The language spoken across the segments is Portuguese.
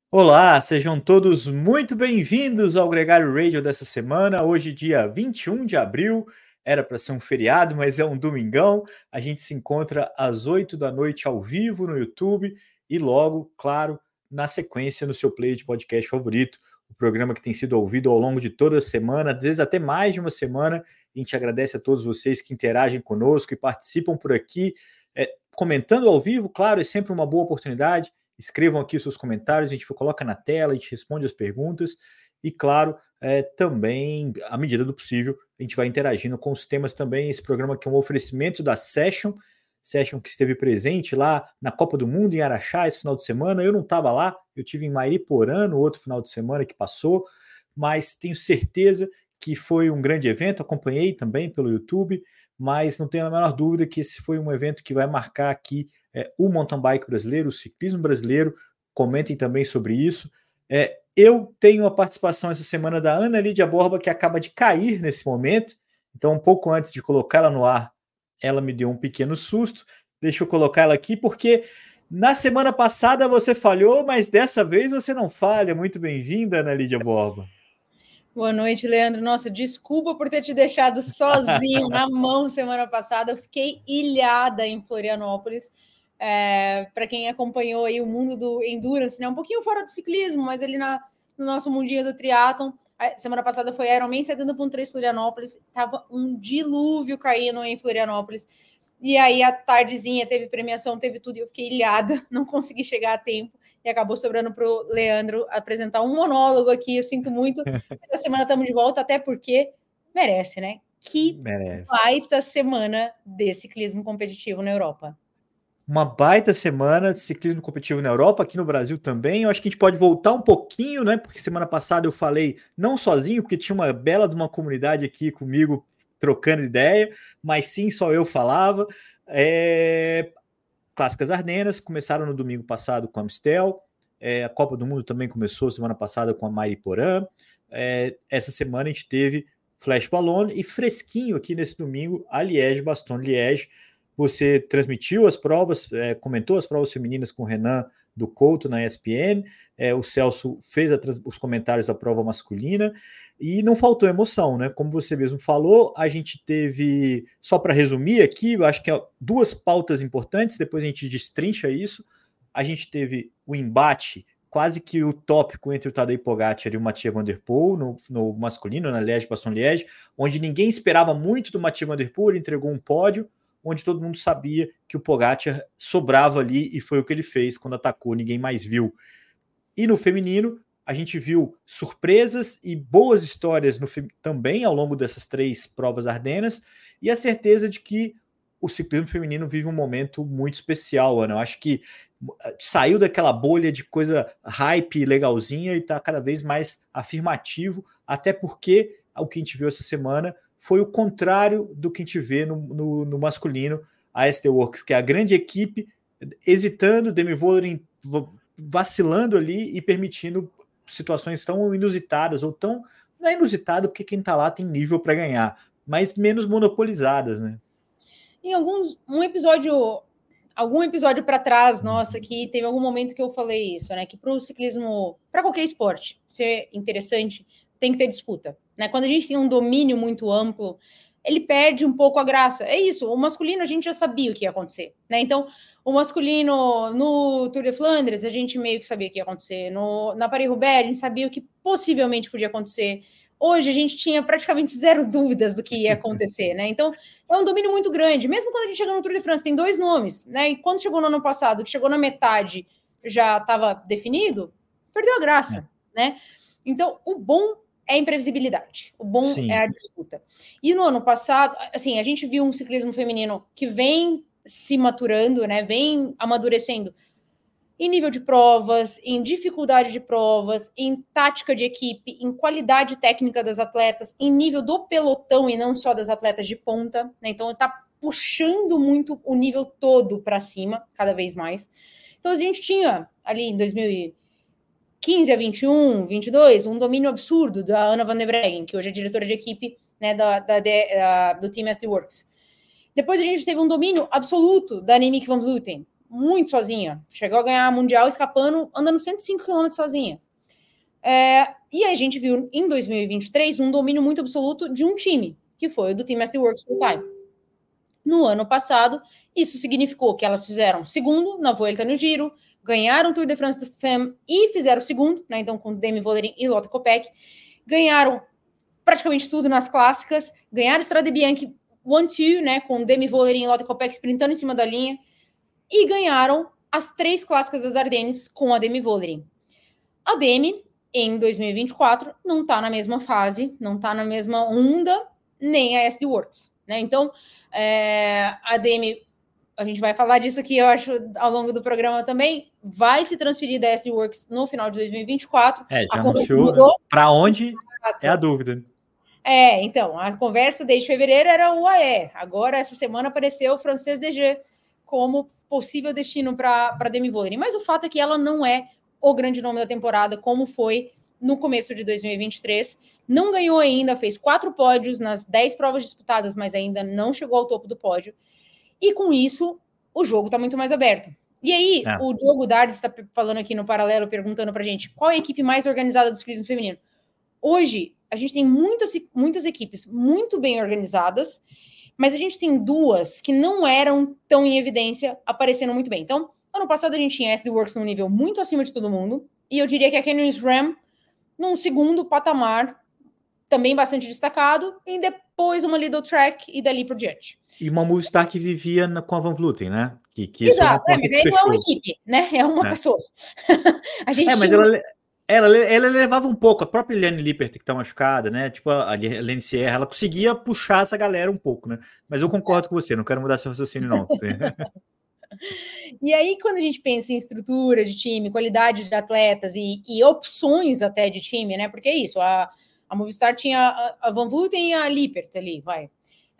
Olá, sejam todos muito bem-vindos ao Gregário Radio dessa semana. Hoje, dia 21 de abril, era para ser um feriado, mas é um domingão. A gente se encontra às 8 da noite ao vivo no YouTube e logo, claro, na sequência no seu player de podcast favorito. O programa que tem sido ouvido ao longo de toda a semana, às vezes até mais de uma semana. A gente agradece a todos vocês que interagem conosco e participam por aqui, comentando ao vivo. Claro, é sempre uma boa oportunidade. Escrevam aqui os seus comentários, a gente coloca na tela, a gente responde as perguntas e, claro, também, à medida do possível, a gente vai interagindo com os temas também. Esse programa aqui é um oferecimento da Session que esteve presente lá na Copa do Mundo em Araxá esse final de semana. Eu não estava lá, eu tive em Mariporã no outro final de semana que passou, mas tenho certeza que foi um grande evento, acompanhei também pelo YouTube, mas não tenho a menor dúvida que esse foi um evento que vai marcar aqui o mountain bike brasileiro, o ciclismo brasileiro. Comentem também sobre isso. Eu tenho a participação essa semana da Ana Lídia Borba, que acaba de cair nesse momento, então um pouco antes de colocá-la no ar, ela me deu um pequeno susto. Deixa eu colocar ela aqui, porque na semana passada você falhou, mas dessa vez você não falha. Muito bem-vinda, Ana Lídia Borba. Boa noite, Leandro. Nossa, desculpa por ter te deixado sozinho na mão semana passada. Eu fiquei ilhada em Florianópolis. Para quem acompanhou aí o mundo do endurance, né? Um pouquinho fora do ciclismo, mas ali no nosso mundinho do triatlon. Semana passada foi Ironman 70.3 Florianópolis. Tava um dilúvio caindo em Florianópolis. E aí, a tardezinha, teve premiação, teve tudo, e eu fiquei ilhada, não consegui chegar a tempo. E acabou sobrando para o Leandro apresentar um monólogo aqui. Eu sinto muito. Essa semana estamos de volta, até porque merece, né? Que baita semana de ciclismo competitivo na Europa. Uma baita semana de ciclismo competitivo na Europa, aqui no Brasil também. Eu acho que a gente pode voltar um pouquinho, né? Porque semana passada eu falei não sozinho, porque tinha uma bela de uma comunidade aqui comigo trocando ideia, mas sim, só eu falava. Clássicas Ardenas começaram no domingo passado com a Amstel. A Copa do Mundo também começou semana passada com a Mariporã. Essa semana a gente teve Flash Wallonne e fresquinho aqui nesse domingo a Liège-Bastogne-Liège. Você transmitiu as provas, comentou as provas femininas com o Renan do Couto na ESPN. O Celso fez os comentários da prova masculina. E não faltou emoção, né? Como você mesmo falou, a gente teve, só para resumir aqui, eu acho que duas pautas importantes, depois a gente destrincha isso. A gente teve o embate quase que utópico entre o Tadej Pogacar e o Mathieu Van Der Poel no masculino, na Liège-Bastogne-Liège, onde ninguém esperava muito do Mathieu Van Der Poel, ele entregou um pódio, onde todo mundo sabia que o Pogacar sobrava ali, e foi o que ele fez quando atacou, ninguém mais viu. E no feminino, a gente viu surpresas e boas histórias também ao longo dessas 3 provas ardenas, e a certeza de que o ciclismo feminino vive um momento muito especial, Ana. Eu acho que saiu daquela bolha de coisa hype legalzinha e está cada vez mais afirmativo, até porque o que a gente viu essa semana foi o contrário do que a gente vê no masculino. A SD Works, que é a grande equipe, hesitando, Demi Vollering vacilando ali e permitindo situações tão inusitadas, ou tão, não é inusitado porque quem tá lá tem nível para ganhar, mas menos monopolizadas, né? Em algum episódio para trás, nossa, que teve algum momento que eu falei isso, né? Que para o ciclismo, para qualquer esporte ser interessante, tem que ter disputa, né? Quando a gente tem um domínio muito amplo, ele perde um pouco a graça. É isso, o masculino a gente já sabia o que ia acontecer, né? Então, o masculino no Tour de Flandres, a gente meio que sabia o que ia acontecer. Na Paris-Roubaix, a gente sabia o que possivelmente podia acontecer. Hoje a gente tinha praticamente zero dúvidas do que ia acontecer, né? Então, é um domínio muito grande. Mesmo quando a gente chega no Tour de France, tem 2 nomes, né? E quando chegou no ano passado, que chegou na metade, já estava definido, perdeu a graça, né? Então, o bom é a imprevisibilidade. O bom Sim. é a disputa. E no ano passado, assim, a gente viu um ciclismo feminino que vem se maturando, né? Vem amadurecendo em nível de provas, em dificuldade de provas, em tática de equipe, em qualidade técnica das atletas, em nível do pelotão e não só das atletas de ponta, né? Então está puxando muito o nível todo para cima, cada vez mais. Então a gente tinha ali em 2015 a 21, 22, um domínio absurdo da Anna van der Breggen, que hoje é diretora de equipe, né, do Team SD Works. Depois a gente teve um domínio absoluto da Annemiek van Vleuten, muito sozinha. Chegou a ganhar Mundial escapando, andando 105 km sozinha. E a gente viu em 2023 um domínio muito absoluto de um time, que foi o do Team SD Works Full Time. No ano passado, isso significou que elas fizeram segundo na Vuelta no Giro, ganharam o Tour de France do FEM e fizeram segundo, né? Então com Demi Vollering e Lotte Kopeck, ganharam praticamente tudo nas clássicas, ganharam Strade Bianche 1-2, né? Com Demi Vollering e Lotte Kopeck sprintando em cima da linha, e ganharam as 3 clássicas das Ardennes com a Demi Vollering. A Demi, em 2024, não está na mesma fase, não está na mesma onda, nem a SD Works, né? Então, a Demi, a gente vai falar disso aqui, eu acho, ao longo do programa também, vai se transferir da SD Works no final de 2024. Já anunciou. Para onde é a dúvida. Então, a conversa desde fevereiro era o UAE. Agora, essa semana, apareceu o Frances DG como possível destino para Demi Vollering. Mas o fato é que ela não é o grande nome da temporada, como foi no começo de 2023. Não ganhou ainda, fez 4 pódios nas 10 provas disputadas, mas ainda não chegou ao topo do pódio. E com isso, o jogo está muito mais aberto. E aí, o Diogo Dardes está falando aqui no paralelo, perguntando para a gente qual é a equipe mais organizada do ciclismo feminino. Hoje, a gente tem muitas equipes muito bem organizadas, mas a gente tem 2 que não eram tão em evidência, aparecendo muito bem. Então, ano passado a gente tinha a SD Works num nível muito acima de todo mundo, e eu diria que a Canyon SRAM num segundo patamar, também bastante destacado, e depois uma Lidl Track e dali por diante. E uma Movistar que vivia com a Van Vleuten, né? Exato, mas aí não é uma equipe, né? É uma pessoa. A gente mas ela levava um pouco, a própria Eliane Lippert, que tá machucada, né? Tipo, a Lene Sierra, ela conseguia puxar essa galera um pouco, né? Mas eu concordo com você, não quero mudar seu raciocínio, não. E aí, quando a gente pensa em estrutura de time, qualidade de atletas e opções até de time, né? Porque é isso, a Movistar tinha a Van Vleuten e a Lippert ali, vai.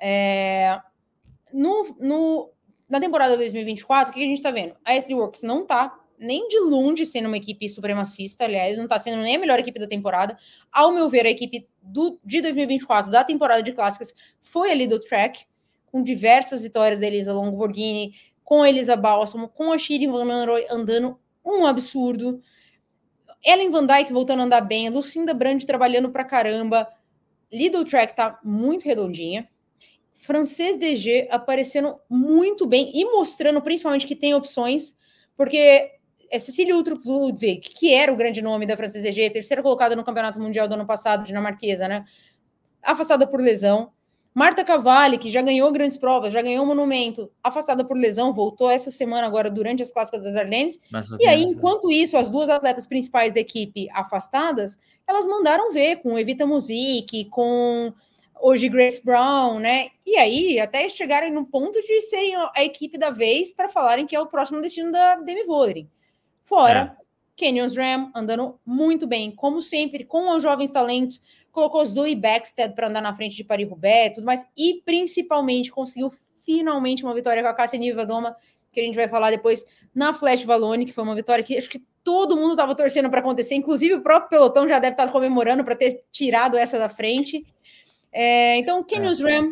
Na temporada 2024, o que a gente tá vendo? A SD Works não tá nem de longe sendo uma equipe supremacista, aliás, não tá sendo nem a melhor equipe da temporada. Ao meu ver, a equipe de 2024, da temporada de clássicas, foi ali do Track, com diversas vitórias da Elisa Longo-Borghini, com a Elisa Balsamo, com a Shirin Van Anrooy andando um absurdo, Ellen Van Dijk voltando a andar bem, Lucinda Brand trabalhando pra caramba, Lidl Track tá muito redondinha, Frances DG aparecendo muito bem e mostrando principalmente que tem opções, porque Cecília Uttrup Ludwig, que era o grande nome da Frances DG, terceira colocada no Campeonato Mundial do ano passado, dinamarquesa, né? Afastada por lesão. Marta Cavalli, que já ganhou grandes provas, já ganhou um monumento, afastada por lesão, voltou essa semana agora durante as clássicas das Ardennes. E aí, enquanto isso, as 2 atletas principais da equipe afastadas, elas mandaram ver com Evita Music, com hoje Grace Brown, né? E aí, até chegarem no ponto de serem a equipe da vez para falarem que é o próximo destino da Demi Vollering. Fora, Canyon SRAM andando muito bem, como sempre, com os jovens talentos, colocou Zoe Bäckstedt para andar na frente de Paris-Roubaix, tudo mais, e principalmente conseguiu finalmente uma vitória com a Cássia Niewiadoma, que a gente vai falar depois na Flash Wallonne, que foi uma vitória que acho que todo mundo estava torcendo para acontecer, inclusive o próprio pelotão já deve estar comemorando para ter tirado essa da frente. Então, Canyon SRAM,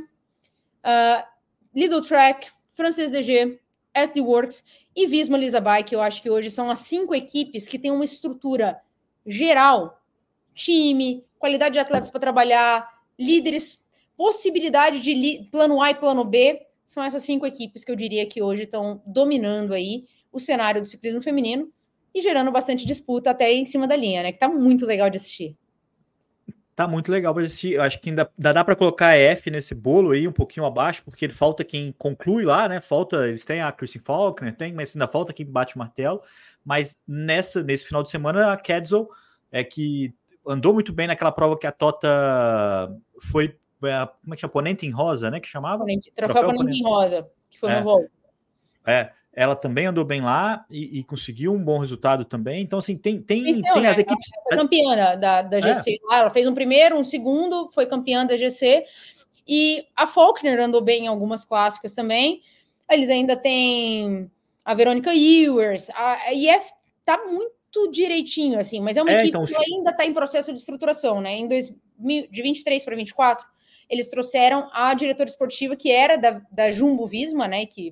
Lidl Track, Frances DG, SD Works e Visma Lease-a-Bike, que eu acho que hoje são as 5 equipes que têm uma estrutura geral, time, qualidade de atletas para trabalhar, líderes, possibilidade de plano A e plano B, são essas 5 equipes que eu diria que hoje estão dominando aí o cenário do ciclismo feminino e gerando bastante disputa até em cima da linha, né? Que tá muito legal de assistir. Tá muito legal para assistir. Eu acho que ainda dá para colocar a F nesse bolo aí, um pouquinho abaixo, porque falta quem conclui lá, né? Eles têm a Kristin Faulkner, mas ainda falta quem bate o martelo. Mas nesse final de semana, a Kedzo que andou muito bem naquela prova que a Tota foi, como é que chama? Ponente em Rosa, né? Que chamava? Troféu Ponente em Rosa, que foi uma volta. Ela também andou bem lá e conseguiu um bom resultado também. Então, assim, tem né? as equipes. Ela foi campeã da GC. Ela fez um primeiro, um segundo, foi campeã da GC. E a Faulkner andou bem em algumas clássicas também. Eles ainda têm a Verônica Ewers. A IF tá muito direitinho, assim, mas é uma equipe que ainda está em processo de estruturação, né? De 23 para 24, eles trouxeram a diretora esportiva, que era da Jumbo Visma, né? Que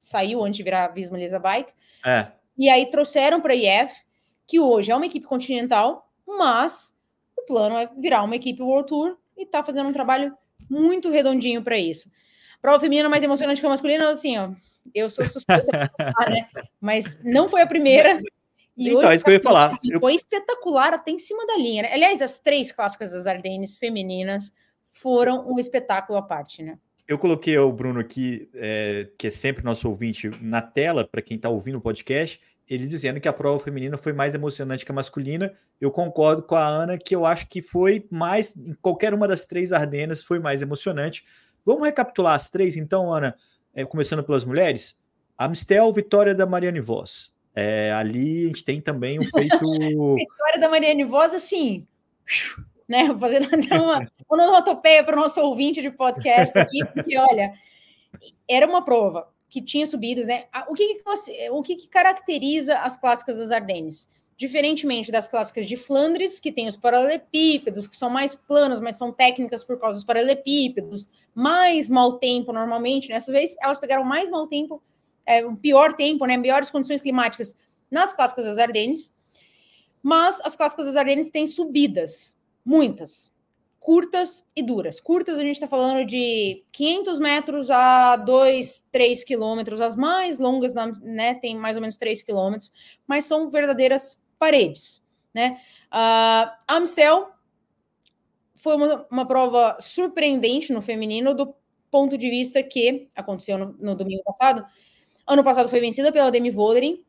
saiu antes de virar Visma Lease a Bike. E aí trouxeram para a IF, que hoje é uma equipe continental, mas o plano é virar uma equipe World Tour e tá fazendo um trabalho muito redondinho para isso. Prova feminina mais emocionante que a masculina, assim, ó, eu sou suspeita pra falar, né? Mas não foi a primeira. E então, hoje, é isso que eu ia falar. Assim, foi espetacular até em cima da linha, né? Aliás, as 3 clássicas das Ardennes femininas foram um espetáculo à parte, né? Eu coloquei o Bruno aqui, que é sempre nosso ouvinte, na tela, para quem está ouvindo o podcast, ele dizendo que a prova feminina foi mais emocionante que a masculina. Eu concordo com a Ana, que eu acho que foi mais, em qualquer uma das 3 Ardennes, foi mais emocionante. Vamos recapitular as 3, então, Ana, começando pelas mulheres. Amstel, vitória da Marianne Vos. Ali a gente tem também o feito... Vitória da Marianne Vos, assim... Né, fazendo uma onomatopeia para o nosso ouvinte de podcast aqui, porque, olha, era uma prova que tinha subidas, né? O que caracteriza as clássicas das Ardennes? Diferentemente das clássicas de Flandres, que tem os paralelepípedos, que são mais planos, mas são técnicas por causa dos paralelepípedos, mais mau tempo normalmente, nessa vez elas pegaram mais mau tempo, um pior tempo, né? Piores condições climáticas nas clássicas das Ardennes, mas as clássicas das Ardennes têm subidas, muitas, curtas e duras. Curtas, a gente está falando de 500 metros a 2, 3 quilômetros. As mais longas, né, tem mais ou menos 3 quilômetros, mas são verdadeiras paredes, né? A Amstel foi uma prova surpreendente no feminino, do ponto de vista que aconteceu no domingo passado. Ano passado foi vencida pela Demi Vollering,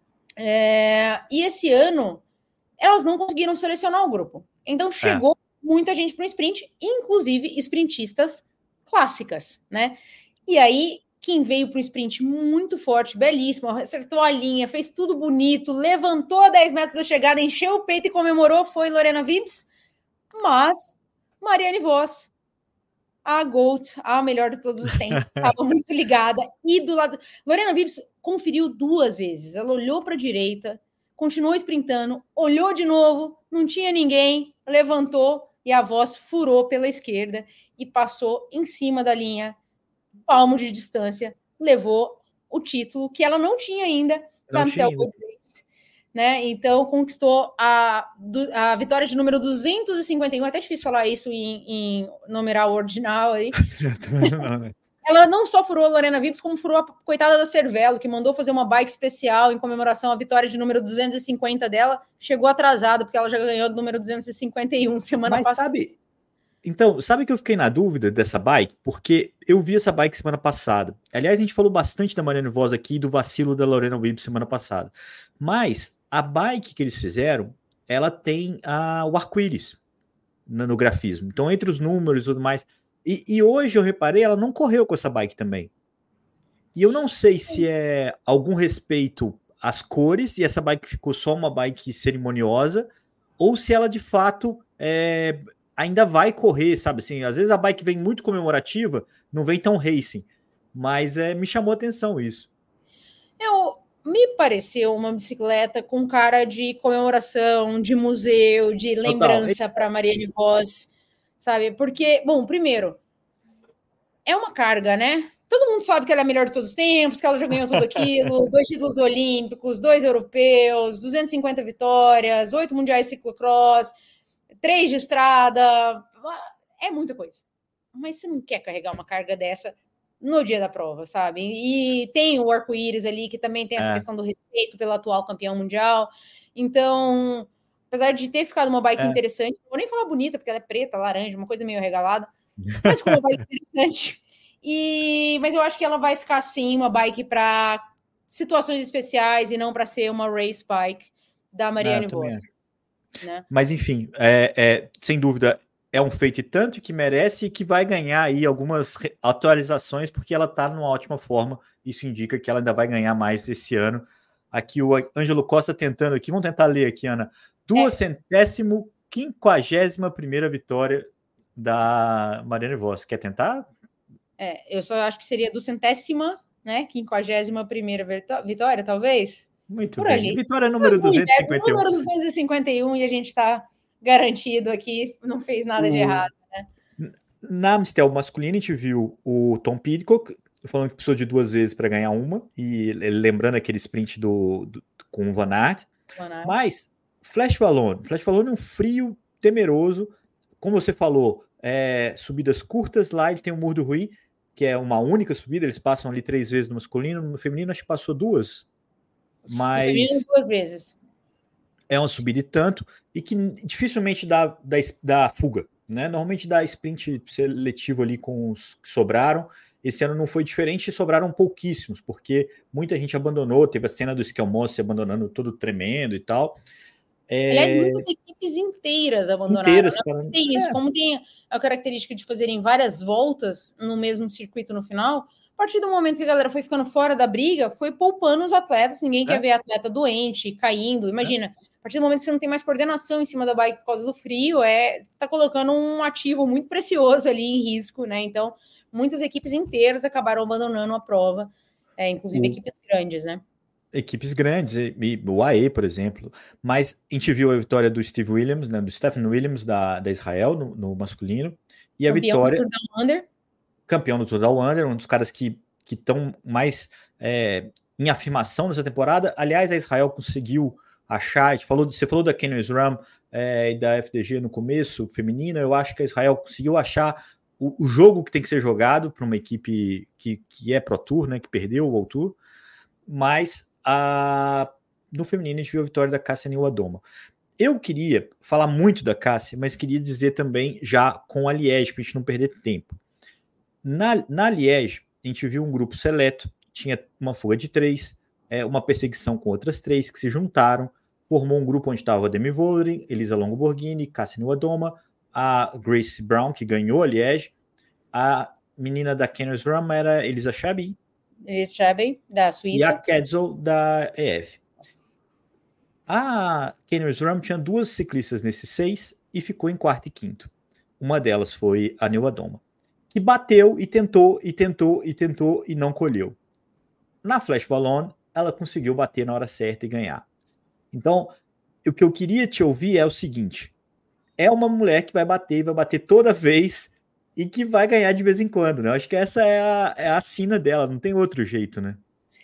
e esse ano elas não conseguiram selecionar o grupo. Então chegou muita gente para o sprint, inclusive sprintistas clássicas, né? E aí, quem veio para o sprint muito forte, belíssimo, acertou a linha, fez tudo bonito, levantou a 10 metros da chegada, encheu o peito e comemorou, foi Lorena Wibbs, mas Marianne Vos, a GOAT, a melhor de todos os tempos, estava muito ligada, e do lado... Lorena Wibbs conferiu 2 vezes, ela olhou para a direita, continuou sprintando, olhou de novo, não tinha ninguém, levantou e a Vos furou pela esquerda e passou em cima da linha, palmo de distância, levou o título que ela não tinha ainda da Amstel Gold Race, né? Então conquistou a vitória de número 251, até difícil falar isso em numeral ordinal aí. Ela não só furou a Lorena Wibbs, como furou a coitada da Cervelo, que mandou fazer uma bike especial em comemoração à vitória de número 250 dela. Chegou atrasada, porque ela já ganhou do número 251 semana passada. Sabe que eu fiquei na dúvida dessa bike? Porque eu vi essa bike semana passada. Aliás, a gente falou bastante da Marianne Vos aqui e do vacilo da Lorena Wibbs semana passada. Mas a bike que eles fizeram, ela tem o arco-íris no grafismo. Então, entre os números e tudo mais... E hoje eu reparei, ela não correu com essa bike também. E eu não sei se é algum respeito às cores, e essa bike ficou só uma bike cerimoniosa, ou se ela de fato ainda vai correr, sabe? Assim, às vezes a bike vem muito comemorativa, não vem tão racing, mas me chamou a atenção isso. Me pareceu uma bicicleta com cara de comemoração, de museu, de lembrança para Marianne Vos, sabe? Porque, bom, primeiro, é uma carga, né? Todo mundo sabe que ela é a melhor de todos os tempos, que ela já ganhou tudo aquilo, 2 títulos olímpicos, 2 europeus, 250 vitórias, 8 mundiais ciclocross, 3 de estrada, é muita coisa. Mas você não quer carregar uma carga dessa no dia da prova, sabe? E tem o arco-íris ali, que também tem essa questão do respeito pelo atual campeão mundial. Então, apesar de ter ficado uma bike interessante, não vou nem falar bonita, porque ela é preta, laranja, uma coisa meio regalada, mas ficou uma bike interessante. Mas eu acho que ela vai ficar, assim, uma bike para situações especiais e não para ser uma race bike da Marianne Vos. Né? Mas, enfim, sem dúvida, é um feito e tanto que merece e que vai ganhar aí algumas atualizações, porque ela está numa ótima forma. Isso indica que ela ainda vai ganhar mais esse ano. Aqui o Ângelo Costa tentando aqui, vamos tentar ler aqui, Ana. 251ª vitória da Marianne Vos. Quer tentar? Eu só acho que seria 200ª, né? 51ª vitória, talvez. Muito por bem. Ali. Vitória número 251. Número 251 e a gente está garantido aqui, não fez nada de errado, né? Na Amstel masculina, a gente viu o Tom Pidcock Tô falando que precisou de 2 vezes para ganhar uma, e lembrando aquele sprint com o Van Aert. Mas Flash Wallonne é um frio temeroso. Como você falou, subidas curtas lá, ele tem o Mur do Ruy, que é uma única subida, eles passam ali 3 vezes no masculino, no feminino acho que passou 2. Mas no feminino 2 vezes. É uma subida e tanto, e que dificilmente dá fuga, né? Normalmente dá sprint seletivo ali com os que sobraram. Esse ano não foi diferente, sobraram pouquíssimos, porque muita gente abandonou, teve a cena do Skelmos se abandonando todo tremendo e tal. Aliás, muitas equipes inteiras abandonaram. Inteiras, né? Tem isso, como tem a característica de fazerem várias voltas no mesmo circuito no final, a partir do momento que a galera foi ficando fora da briga, foi poupando os atletas, ninguém quer ver atleta doente, caindo, imagina, a partir do momento que você não tem mais coordenação em cima da bike por causa do frio, tá colocando um ativo muito precioso ali em risco, né? Então, muitas equipes inteiras acabaram abandonando a prova, inclusive equipes grandes, né? Equipes grandes, o AE, por exemplo. Mas a gente viu a vitória do Steve Williams, né, do Stephen Williams, da Israel, no masculino. E a vitória. Do Tour Down Under. Campeão do Tour Down Under, um dos caras que estão mais em afirmação nessa temporada. Aliás, a Israel conseguiu achar. Você falou da Canyon SRAM e da FDG no começo, feminina. Eu acho que a Israel conseguiu achar o jogo que tem que ser jogado para uma equipe que é Pro Tour, né, que perdeu o World Tour. Mas no feminino a gente viu a vitória da Cássia Niuadoma. Eu queria falar muito da Cássia, mas queria dizer também já com a Liège, para a gente não perder tempo. Na Liège, a gente viu um grupo seleto, tinha uma fuga de 3, uma perseguição com outras 3 que se juntaram, formou um grupo onde estava a Demi Vollering, Elisa Longo Borghini, Cássia Niuadoma, a Grace Brown, que ganhou a Liège, a menina da Canyon SRAM era Elisa Chabi, da Suíça. E a Ketzel, da EF. A Canyon SRAM tinha 2 ciclistas nesses 6 e ficou em quarto e quinto. Uma delas foi a Niuadoma, que bateu e tentou e não colheu. Na Flash Wallonne, ela conseguiu bater na hora certa e ganhar. Então, o que eu queria te ouvir é o seguinte: é uma mulher que vai bater toda vez e que vai ganhar de vez em quando, né? Eu acho que essa é a sina dela, não tem outro jeito, né?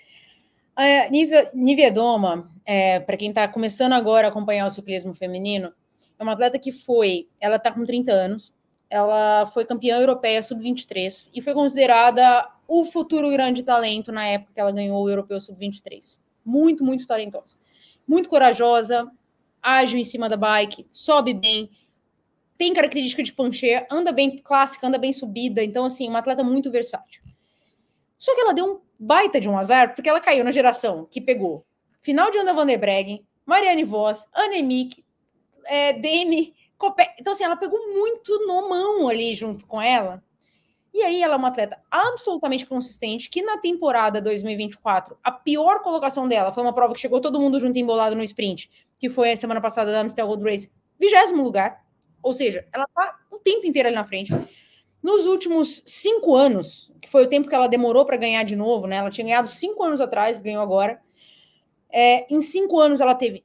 Niuadoma, para quem está começando agora a acompanhar o ciclismo feminino, é uma atleta que ela está com 30 anos, ela foi campeã europeia sub-23 e foi considerada o futuro grande talento na época que ela ganhou o europeu sub-23. Muito, muito talentosa. Muito corajosa, ágil em cima da bike, sobe bem, tem característica de puncher, anda bem clássica, anda bem subida, então, assim, uma atleta muito versátil. Só que ela deu um baita de um azar, porque ela caiu na geração que pegou final de Anna van der Breggen, Marianne Vos, Annemiek, Demi, Copé. Então, assim, ela pegou muito no mão ali junto com ela. E aí ela é uma atleta absolutamente consistente, que na temporada 2024, a pior colocação dela foi uma prova que chegou todo mundo junto embolado no sprint, que foi a semana passada da Amstel Gold Race, 20º lugar. Ou seja, ela tá o tempo inteiro ali na frente. Nos últimos 5 anos, que foi o tempo que ela demorou para ganhar de novo, né? Ela tinha ganhado 5 anos atrás, ganhou agora. Em 5 anos, ela teve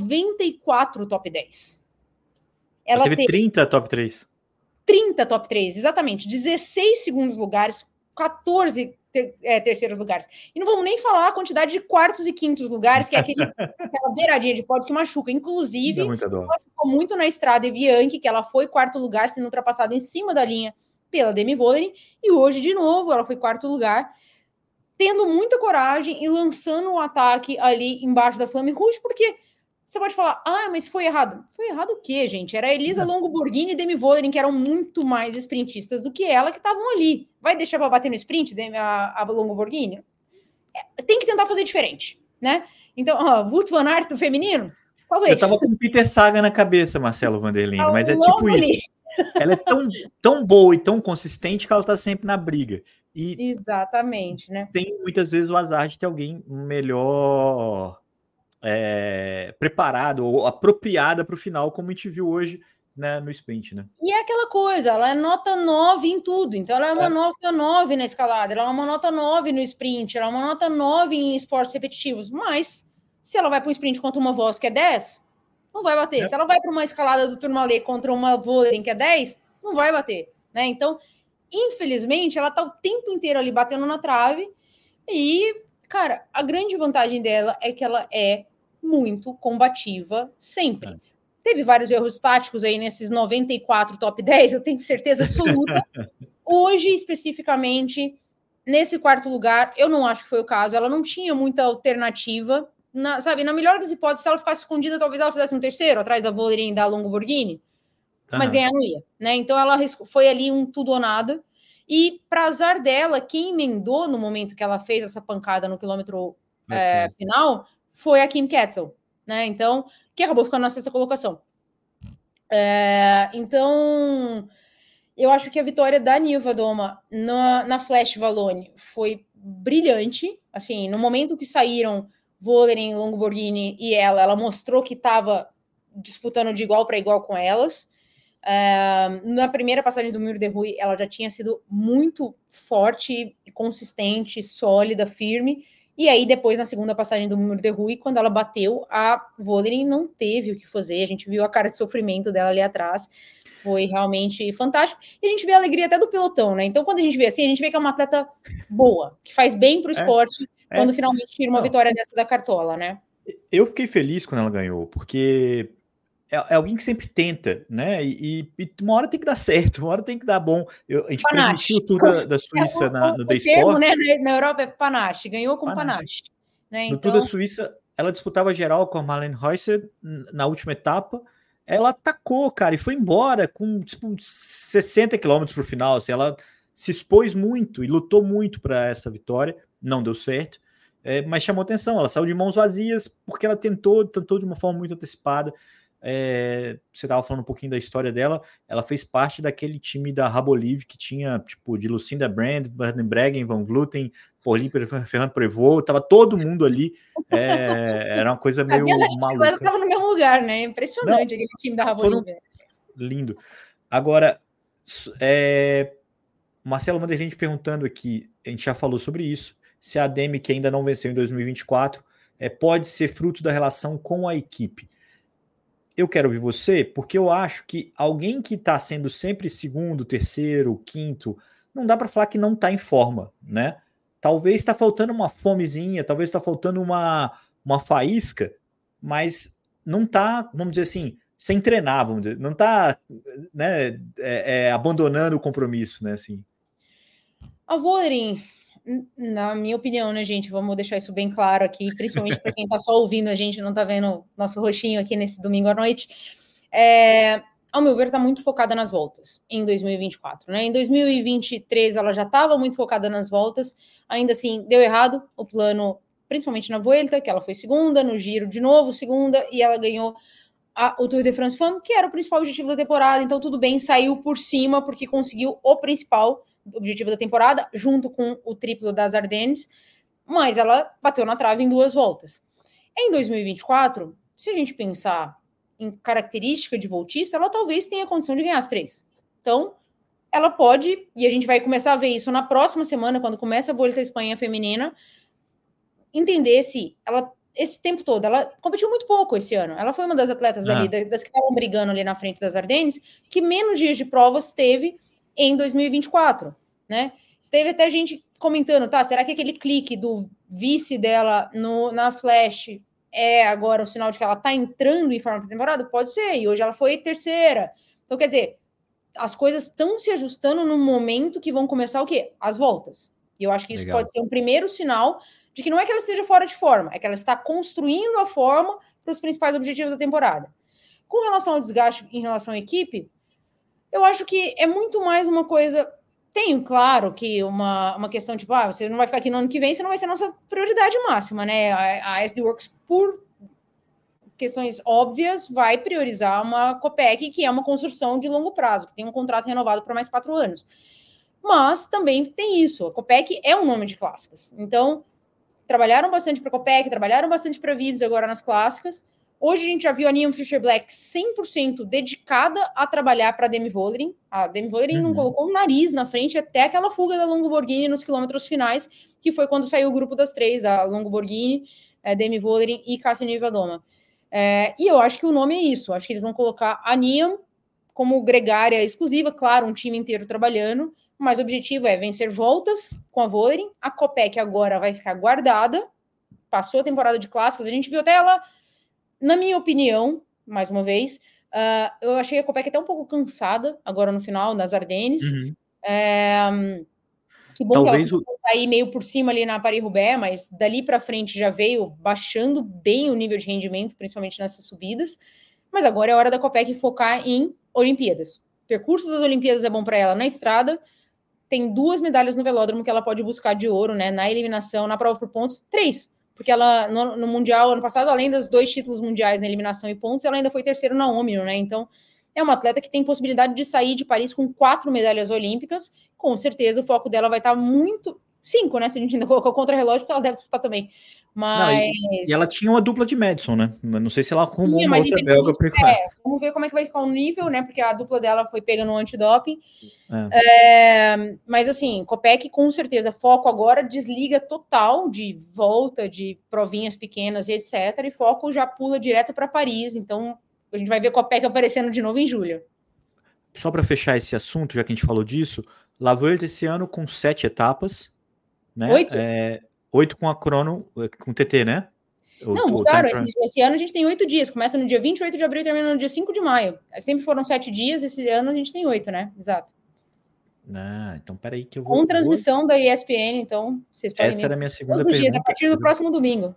94 top 10. Ela teve 30 top 3. 30 top 3, exatamente. 16 segundos lugares, 14 terceiros lugares. E não vamos nem falar a quantidade de quartos e quintos lugares, que é aquela beiradinha de pódio que machuca. Inclusive, machucou muito na estrada Bianchi, que ela foi quarto lugar, sendo ultrapassada em cima da linha pela Demi Vollering, e hoje, de novo, ela foi quarto lugar, tendo muita coragem e lançando o ataque ali embaixo da Flamme Rouge, porque você pode falar, mas foi errado. Foi errado o quê, gente? Era a Elisa Longo Borghini e Demi Vollering, que eram muito mais sprintistas do que ela, que estavam ali. Vai deixar para bater no sprint, a Longo Borghini? Tem que tentar fazer diferente, né? Então, Wout van Aert do feminino, talvez. Eu tava com o Peter Sagan na cabeça, Marcelo Vanderlinde, mas é tipo isso. Ela é tão boa e tão consistente que ela tá sempre na briga. E exatamente, né? Tem muitas vezes o azar de ter alguém melhor preparado ou apropriada para o final, como a gente viu hoje, né, no sprint, né? E é aquela coisa, ela é nota 9 em tudo, então ela é uma nota 9 na escalada, ela é uma nota 9 no sprint, ela é uma nota 9 em esportes repetitivos, mas se ela vai para um sprint contra uma Vos que é 10, não vai bater. Se ela vai para uma escalada do Tourmalet contra uma Vollering que é 10, não vai bater, né? Então, infelizmente, ela tá o tempo inteiro ali batendo na trave e, cara, a grande vantagem dela é que ela é muito combativa sempre. Teve vários erros táticos aí nesses 94 top 10, eu tenho certeza absoluta. Hoje, especificamente, nesse quarto lugar, eu não acho que foi o caso. Ela não tinha muita alternativa. Na melhor das hipóteses, se ela ficasse escondida, talvez ela fizesse um terceiro, atrás da Vollering e da Longoborghini. Mas ganhar não ia, né? Então ela foi ali um tudo ou nada. E, para azar dela, quem emendou no momento que ela fez essa pancada no quilômetro final foi a Kim Ketzel, né? Então, que acabou ficando na sexta colocação. Então, eu acho que a vitória da Nilva Doma na Flash Vallone foi brilhante. Assim, no momento que saíram Vollering, Longoborghini e ela mostrou que estava disputando de igual para igual com elas. Na primeira passagem do Mur de Huy, ela já tinha sido muito forte, consistente, sólida, firme. E aí, depois, na segunda passagem do Mur de Huy, quando ela bateu, a Vollering não teve o que fazer. A gente viu a cara de sofrimento dela ali atrás. Foi realmente fantástico. E a gente vê a alegria até do pelotão, né? Então, quando a gente vê assim, a gente vê que é uma atleta boa, que faz bem para o esporte, quando finalmente tira uma vitória dessa da cartola, né? Eu fiquei feliz quando ela ganhou, porque é alguém que sempre tenta, né? E uma hora tem que dar certo, uma hora tem que dar bom. A gente transmitiu o Tour da Suíça no The Sport. O termo, né, na Europa é panache, ganhou com panache. Né? No Tour da Suíça, ela disputava geral com a Marlene Reusser na última etapa. Ela atacou, cara, e foi embora com tipo 60 km pro final. Assim, ela se expôs muito e lutou muito para essa vitória. Não deu certo, mas chamou atenção. Ela saiu de mãos vazias porque ela tentou de uma forma muito antecipada. Você estava falando um pouquinho da história dela. Ela fez parte daquele time da Rabolive que tinha, tipo, de Lucinda Brand, Van Breggen, Van Vleuten, Fernando Prevot, tava todo mundo ali. Era uma coisa meio maluca. Ela tava no mesmo lugar, né? Impressionante aquele time da Rabolive. Lindo. Agora, Marcelo Manderlinde perguntando aqui, a gente já falou sobre isso, se a Demi, que ainda não venceu em 2024, pode ser fruto da relação com a equipe. Eu quero ouvir você, porque eu acho que alguém que está sendo sempre segundo, terceiro, quinto, não dá para falar que não está em forma, né? Talvez está faltando uma fomezinha, talvez está faltando uma faísca, mas não está, vamos dizer assim, sem treinar, vamos dizer, não está, né, abandonando o compromisso, né? Assim. A Vollering, na minha opinião, né, gente, vamos deixar isso bem claro aqui, principalmente para quem está só ouvindo a gente, não está vendo nosso roxinho aqui nesse domingo à noite, ao meu ver, está muito focada nas voltas em 2024, né? Em 2023 ela já estava muito focada nas voltas, ainda assim deu errado o plano, principalmente na Vuelta, que ela foi segunda, no Giro de novo segunda, e ela ganhou o Tour de France Femme, que era o principal objetivo da temporada, então tudo bem, saiu por cima porque conseguiu o principal objetivo da temporada, junto com o triplo das Ardennes, mas ela bateu na trave em 2 voltas. Em 2024, se a gente pensar em característica de voltista, ela talvez tenha condição de ganhar as 3. Então, ela pode, e a gente vai começar a ver isso na próxima semana, quando começa a Volta à Espanha feminina, entender se ela, esse tempo todo, ela competiu muito pouco esse ano. Ela foi uma das atletas ali, das que estavam brigando ali na frente das Ardennes, que menos dias de provas teve em 2024, né? Teve até gente comentando, tá, será que aquele clique do vice dela na Flash é agora o sinal de que ela tá entrando em forma de temporada? Pode ser, e hoje ela foi terceira. Então, quer dizer, as coisas estão se ajustando no momento que vão começar o quê? As voltas. E eu acho que isso pode ser um primeiro sinal de que não é que ela esteja fora de forma, é que ela está construindo a forma para os principais objetivos da temporada. Com relação ao desgaste em relação à equipe, eu acho que é muito mais uma coisa. Tem, claro, que uma questão tipo, você não vai ficar aqui no ano que vem, você não vai ser a nossa prioridade máxima, né? A SD Works, por questões óbvias, vai priorizar uma Copec, que é uma construção de longo prazo, que tem um contrato renovado por mais 4 anos. Mas também tem isso, a Copec é um nome de clássicas. Então, trabalharam bastante para a Copec, trabalharam bastante para a Vives agora nas clássicas. Hoje a gente já viu a Niam Fisher Black 100% dedicada a trabalhar para a Demi Vollering. A Demi Vollering não colocou o nariz na frente até aquela fuga da Longoborghini nos quilômetros finais, que foi quando saiu o grupo das 3, da Longoborghini, Demi Vollering e Cássia Nivadoma. E eu acho que o nome é isso. Acho que eles vão colocar a Niam como gregária exclusiva, claro, um time inteiro trabalhando, mas o objetivo é vencer voltas com a Vollering. A Kopeck agora vai ficar guardada, passou a temporada de clássicos, a gente viu até ela, na minha opinião, mais uma vez, eu achei a Kopeck até um pouco cansada agora no final, nas Ardennes. Que bom Talvez que ela sair meio por cima ali na Paris-Roubaix, mas dali para frente já veio baixando bem o nível de rendimento, principalmente nessas subidas. Mas agora é hora da Kopeck focar em Olimpíadas. O percurso das Olimpíadas é bom para ela na estrada. Tem 2 medalhas no velódromo que ela pode buscar de ouro, né? Na eliminação, na prova por pontos, 3. Porque ela, no Mundial, ano passado, além dos 2 títulos mundiais na eliminação e pontos, ela ainda foi terceiro na Omnium, né? Então, é uma atleta que tem possibilidade de sair de Paris com 4 medalhas olímpicas. Com certeza, o foco dela vai estar muito... 5, né? Se a gente ainda colocou contra-relógio, porque ela deve disputar também. Mas... Não, e ela tinha uma dupla de Madison, né? Não sei se ela arrumou uma mas outra belga por enquanto. Vamos ver como é que vai ficar o nível, né? Porque a dupla dela foi pega no antidoping. Mas assim, Kopeck com certeza, foco agora, desliga total de volta, de provinhas pequenas e etc. E foco já pula direto para Paris. Então, a gente vai ver Kopeck aparecendo de novo em julho. Só para fechar esse assunto, já que a gente falou disso, La Vuelta esse ano com 7 etapas, né? 8 com a crono, com o TT, né? Não, mudaram. Esse ano a gente tem 8 dias. Começa no dia 28 de abril e termina no dia 5 de maio. Sempre foram 7 dias, esse ano a gente tem 8, né? Exato. Então peraí que eu vou... Com transmissão da ESPN, então vocês podem... Essa era a minha segunda todos os pergunta. dias, a partir do próximo domingo.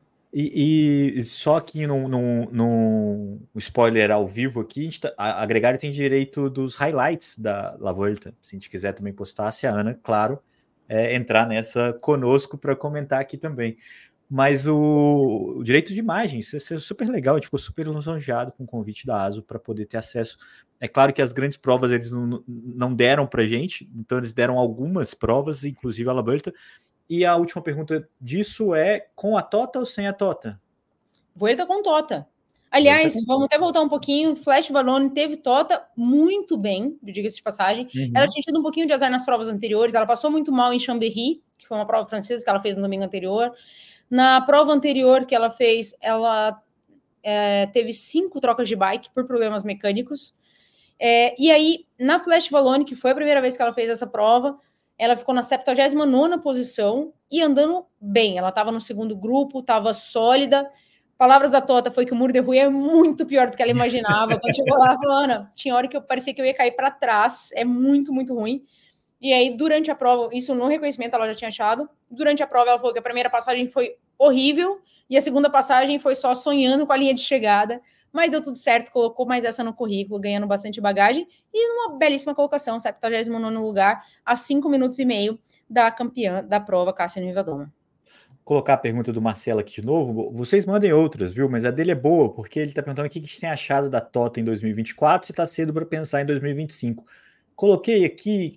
E só aqui no spoiler ao vivo aqui, a Gregário tem direito dos highlights da La Vuelta. Se a gente quiser também postar, se a Ana, claro, entrar nessa conosco para comentar aqui também. Mas o direito de imagem, isso é super legal, a gente ficou super lisonjeado com o convite da ASO para poder ter acesso. É claro que as grandes provas eles não deram para a gente, então eles deram algumas provas, inclusive a La Vuelta. E a última pergunta disso é com a Tota ou sem a Tota? Vuelta com Tota. Aliás, vamos até voltar um pouquinho. Flash Vallone teve Tota muito bem, diga-se de passagem. Ela tinha tido um pouquinho de azar nas provas anteriores, ela passou muito mal em Chambéry, que foi uma prova francesa que ela fez no domingo anterior. Na prova anterior que ela fez, ela teve 5 trocas de bike por problemas mecânicos. E aí, na Flash Vallone, que foi a primeira vez que ela fez essa prova, ela ficou na 79ª posição e andando bem. Ela estava no segundo grupo, estava sólida. Palavras da Tota foi que o Muro de Rui é muito pior do que ela imaginava. Quando chegou lá, ela falou, Ana, tinha hora que eu parecia que eu ia cair para trás. É muito, muito ruim. E aí, durante a prova, isso no reconhecimento ela já tinha achado. Durante a prova, ela falou que a primeira passagem foi horrível e a segunda passagem foi só sonhando com a linha de chegada. Mas deu tudo certo, colocou mais essa no currículo, ganhando bastante bagagem e numa belíssima colocação, 79º lugar, a 5 minutos e meio da campeã da prova, Cássia Nivadoma. Colocar a pergunta do Marcelo aqui de novo, vocês mandem outras, viu? Mas a dele é boa, porque ele está perguntando o que a gente tem achado da Tota em 2024 se está cedo para pensar em 2025. Coloquei aqui,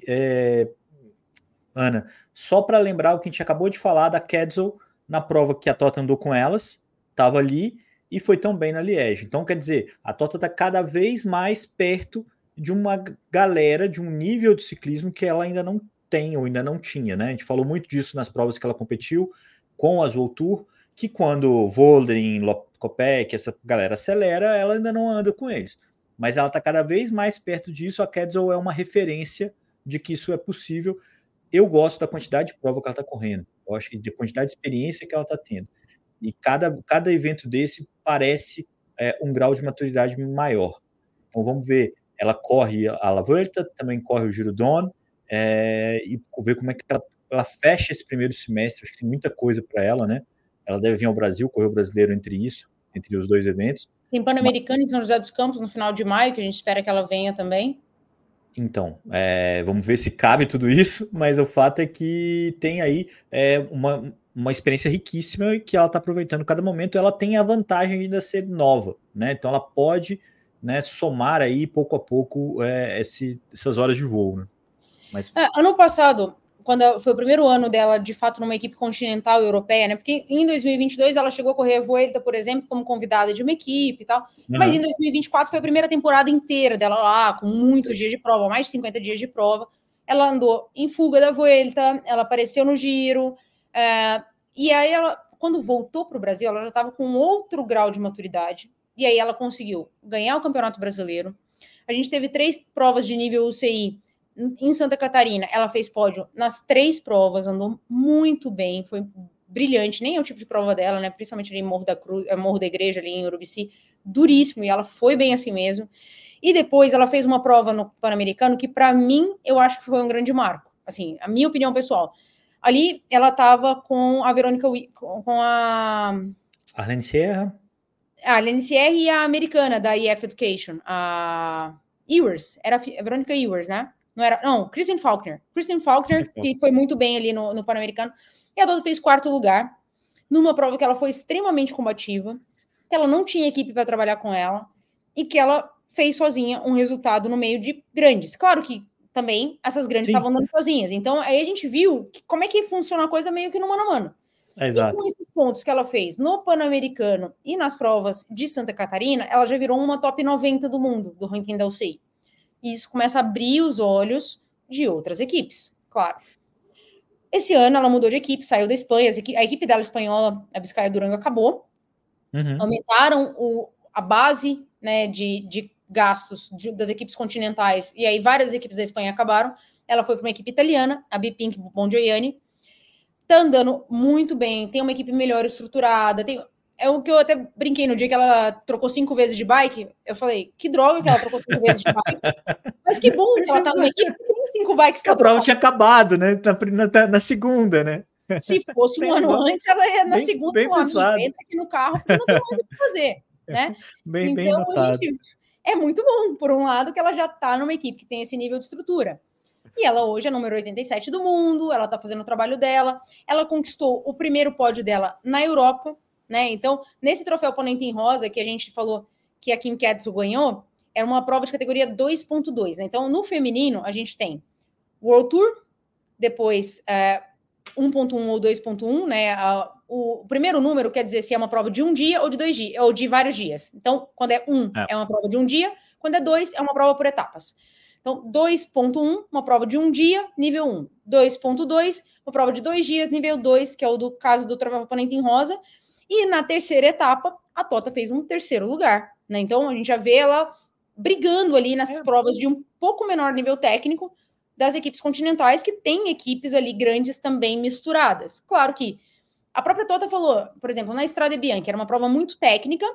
Ana, só para lembrar o que a gente acabou de falar da Quetzal na prova que a Tota andou com elas, estava ali, e foi tão bem na Liège. Então, quer dizer, a Tota está cada vez mais perto de uma galera, de um nível de ciclismo que ela ainda não tem ou ainda não tinha, né? A gente falou muito disso nas provas que ela competiu com as World Tour, que quando Vollering, Kopeck, essa galera acelera, ela ainda não anda com eles. Mas ela está cada vez mais perto disso. A Quetzal é uma referência de que isso é possível. Eu gosto da quantidade de prova que ela está correndo. Eu acho que da quantidade de experiência que ela está tendo. E cada evento desse parece um grau de maturidade maior. Então vamos ver, ela corre a La Vuelta, também corre o Giro Dawn, e ver como é que ela fecha esse primeiro semestre. Acho que tem muita coisa para ela, né? Ela deve vir ao Brasil, correr o brasileiro entre os dois eventos. Tem Pan-Americano em São José dos Campos no final de maio, que a gente espera que ela venha também. Então, vamos ver se cabe tudo isso, mas o fato é que tem aí uma experiência riquíssima que ela está aproveitando cada momento. Ela tem a vantagem de ainda ser nova, né? Então ela pode, né, somar aí pouco a pouco essas horas de voo, né? Mas... ano passado, quando foi o primeiro ano dela, de fato, numa equipe continental europeia, né? Porque em 2022 ela chegou a correr a Vuelta, por exemplo, como convidada de uma equipe e tal. Mas em 2024 foi a primeira temporada inteira dela lá, com muitos dias de prova, mais de 50 dias de prova. Ela andou em fuga da Vuelta, ela apareceu no Giro. E aí ela, quando voltou para o Brasil, ela já estava com outro grau de maturidade. E aí ela conseguiu ganhar o Campeonato Brasileiro. A gente teve 3 provas de nível UCI em Santa Catarina, ela fez pódio nas 3 provas, andou muito bem, foi brilhante, nem é o tipo de prova dela, né? Principalmente ali em Morro da Igreja, ali em Urubici, duríssimo, e ela foi bem assim mesmo. E depois ela fez uma prova no Pan-Americano que, para mim, eu acho que foi um grande marco. Assim, a minha opinião pessoal. Ali, ela estava com a Verônica, com a Arlene Sierra. A Arlene Sierra e a americana da EF Education, a Ewers, era a Verônica Ewers, né? Não, Kristen Faulkner. Kristen Faulkner, que foi muito bem ali no Pan-Americano. E a Tota fez 4º lugar, numa prova que ela foi extremamente combativa, que ela não tinha equipe para trabalhar com ela, e que ela fez sozinha um resultado no meio de grandes. Claro que também essas grandes estavam andando sozinhas. Então, aí a gente viu como é que funciona a coisa meio que no mano a mano. Exato. E com esses pontos que ela fez no Pan-Americano e nas provas de Santa Catarina, ela já virou uma top 90 do mundo, do ranking da UCI. E isso começa a abrir os olhos de outras equipes, claro. Esse ano ela mudou de equipe, saiu da Espanha, a equipe dela espanhola, a Biscaia Durango, acabou. Aumentaram a base, né, de gastos das equipes continentais, e aí várias equipes da Espanha acabaram. Ela foi para uma equipe italiana, a Bipink Bongioiani. Tá andando muito bem, tem uma equipe melhor estruturada, é o que eu até brinquei no dia que ela trocou 5 vezes de bike, eu falei, que droga que ela trocou 5 vezes de bike, mas que bom que ela tá numa equipe que tem 5 bikes pra trocar. A prova tinha acabado, né, na segunda, né? Se fosse um ano antes, ela ia na segunda, amiga, entra aqui no carro, porque não tem mais o que fazer, né? Bem notado. É muito bom, por um lado, que ela já tá numa equipe que tem esse nível de estrutura. E ela hoje é número 87 do mundo, ela tá fazendo o trabalho dela, ela conquistou o primeiro pódio dela na Europa, né? Então, nesse troféu Ponente em Rosa, que a gente falou que a Kim Katsu ganhou, era uma prova de categoria 2.2, né? Então, no feminino, a gente tem World Tour, depois 1.1 ou 2.1, né? O primeiro número quer dizer se é uma prova de um dia ou de 2 dias, ou de vários dias. Então, quando é 1, é uma prova de um dia, quando é 2, é uma prova por etapas. Então, 2.1, uma prova de um dia, nível 1. 2.2, uma prova de 2 dias, nível 2, que é o do caso do troféu Ponente em Rosa. E na terceira etapa, a Tota fez um 3º lugar, né? Então, a gente já vê ela brigando ali nessas provas de um pouco menor nível técnico das equipes continentais, que tem equipes ali grandes também misturadas. Claro que a própria Tota falou, por exemplo, na Strade Bianche, era uma prova muito técnica.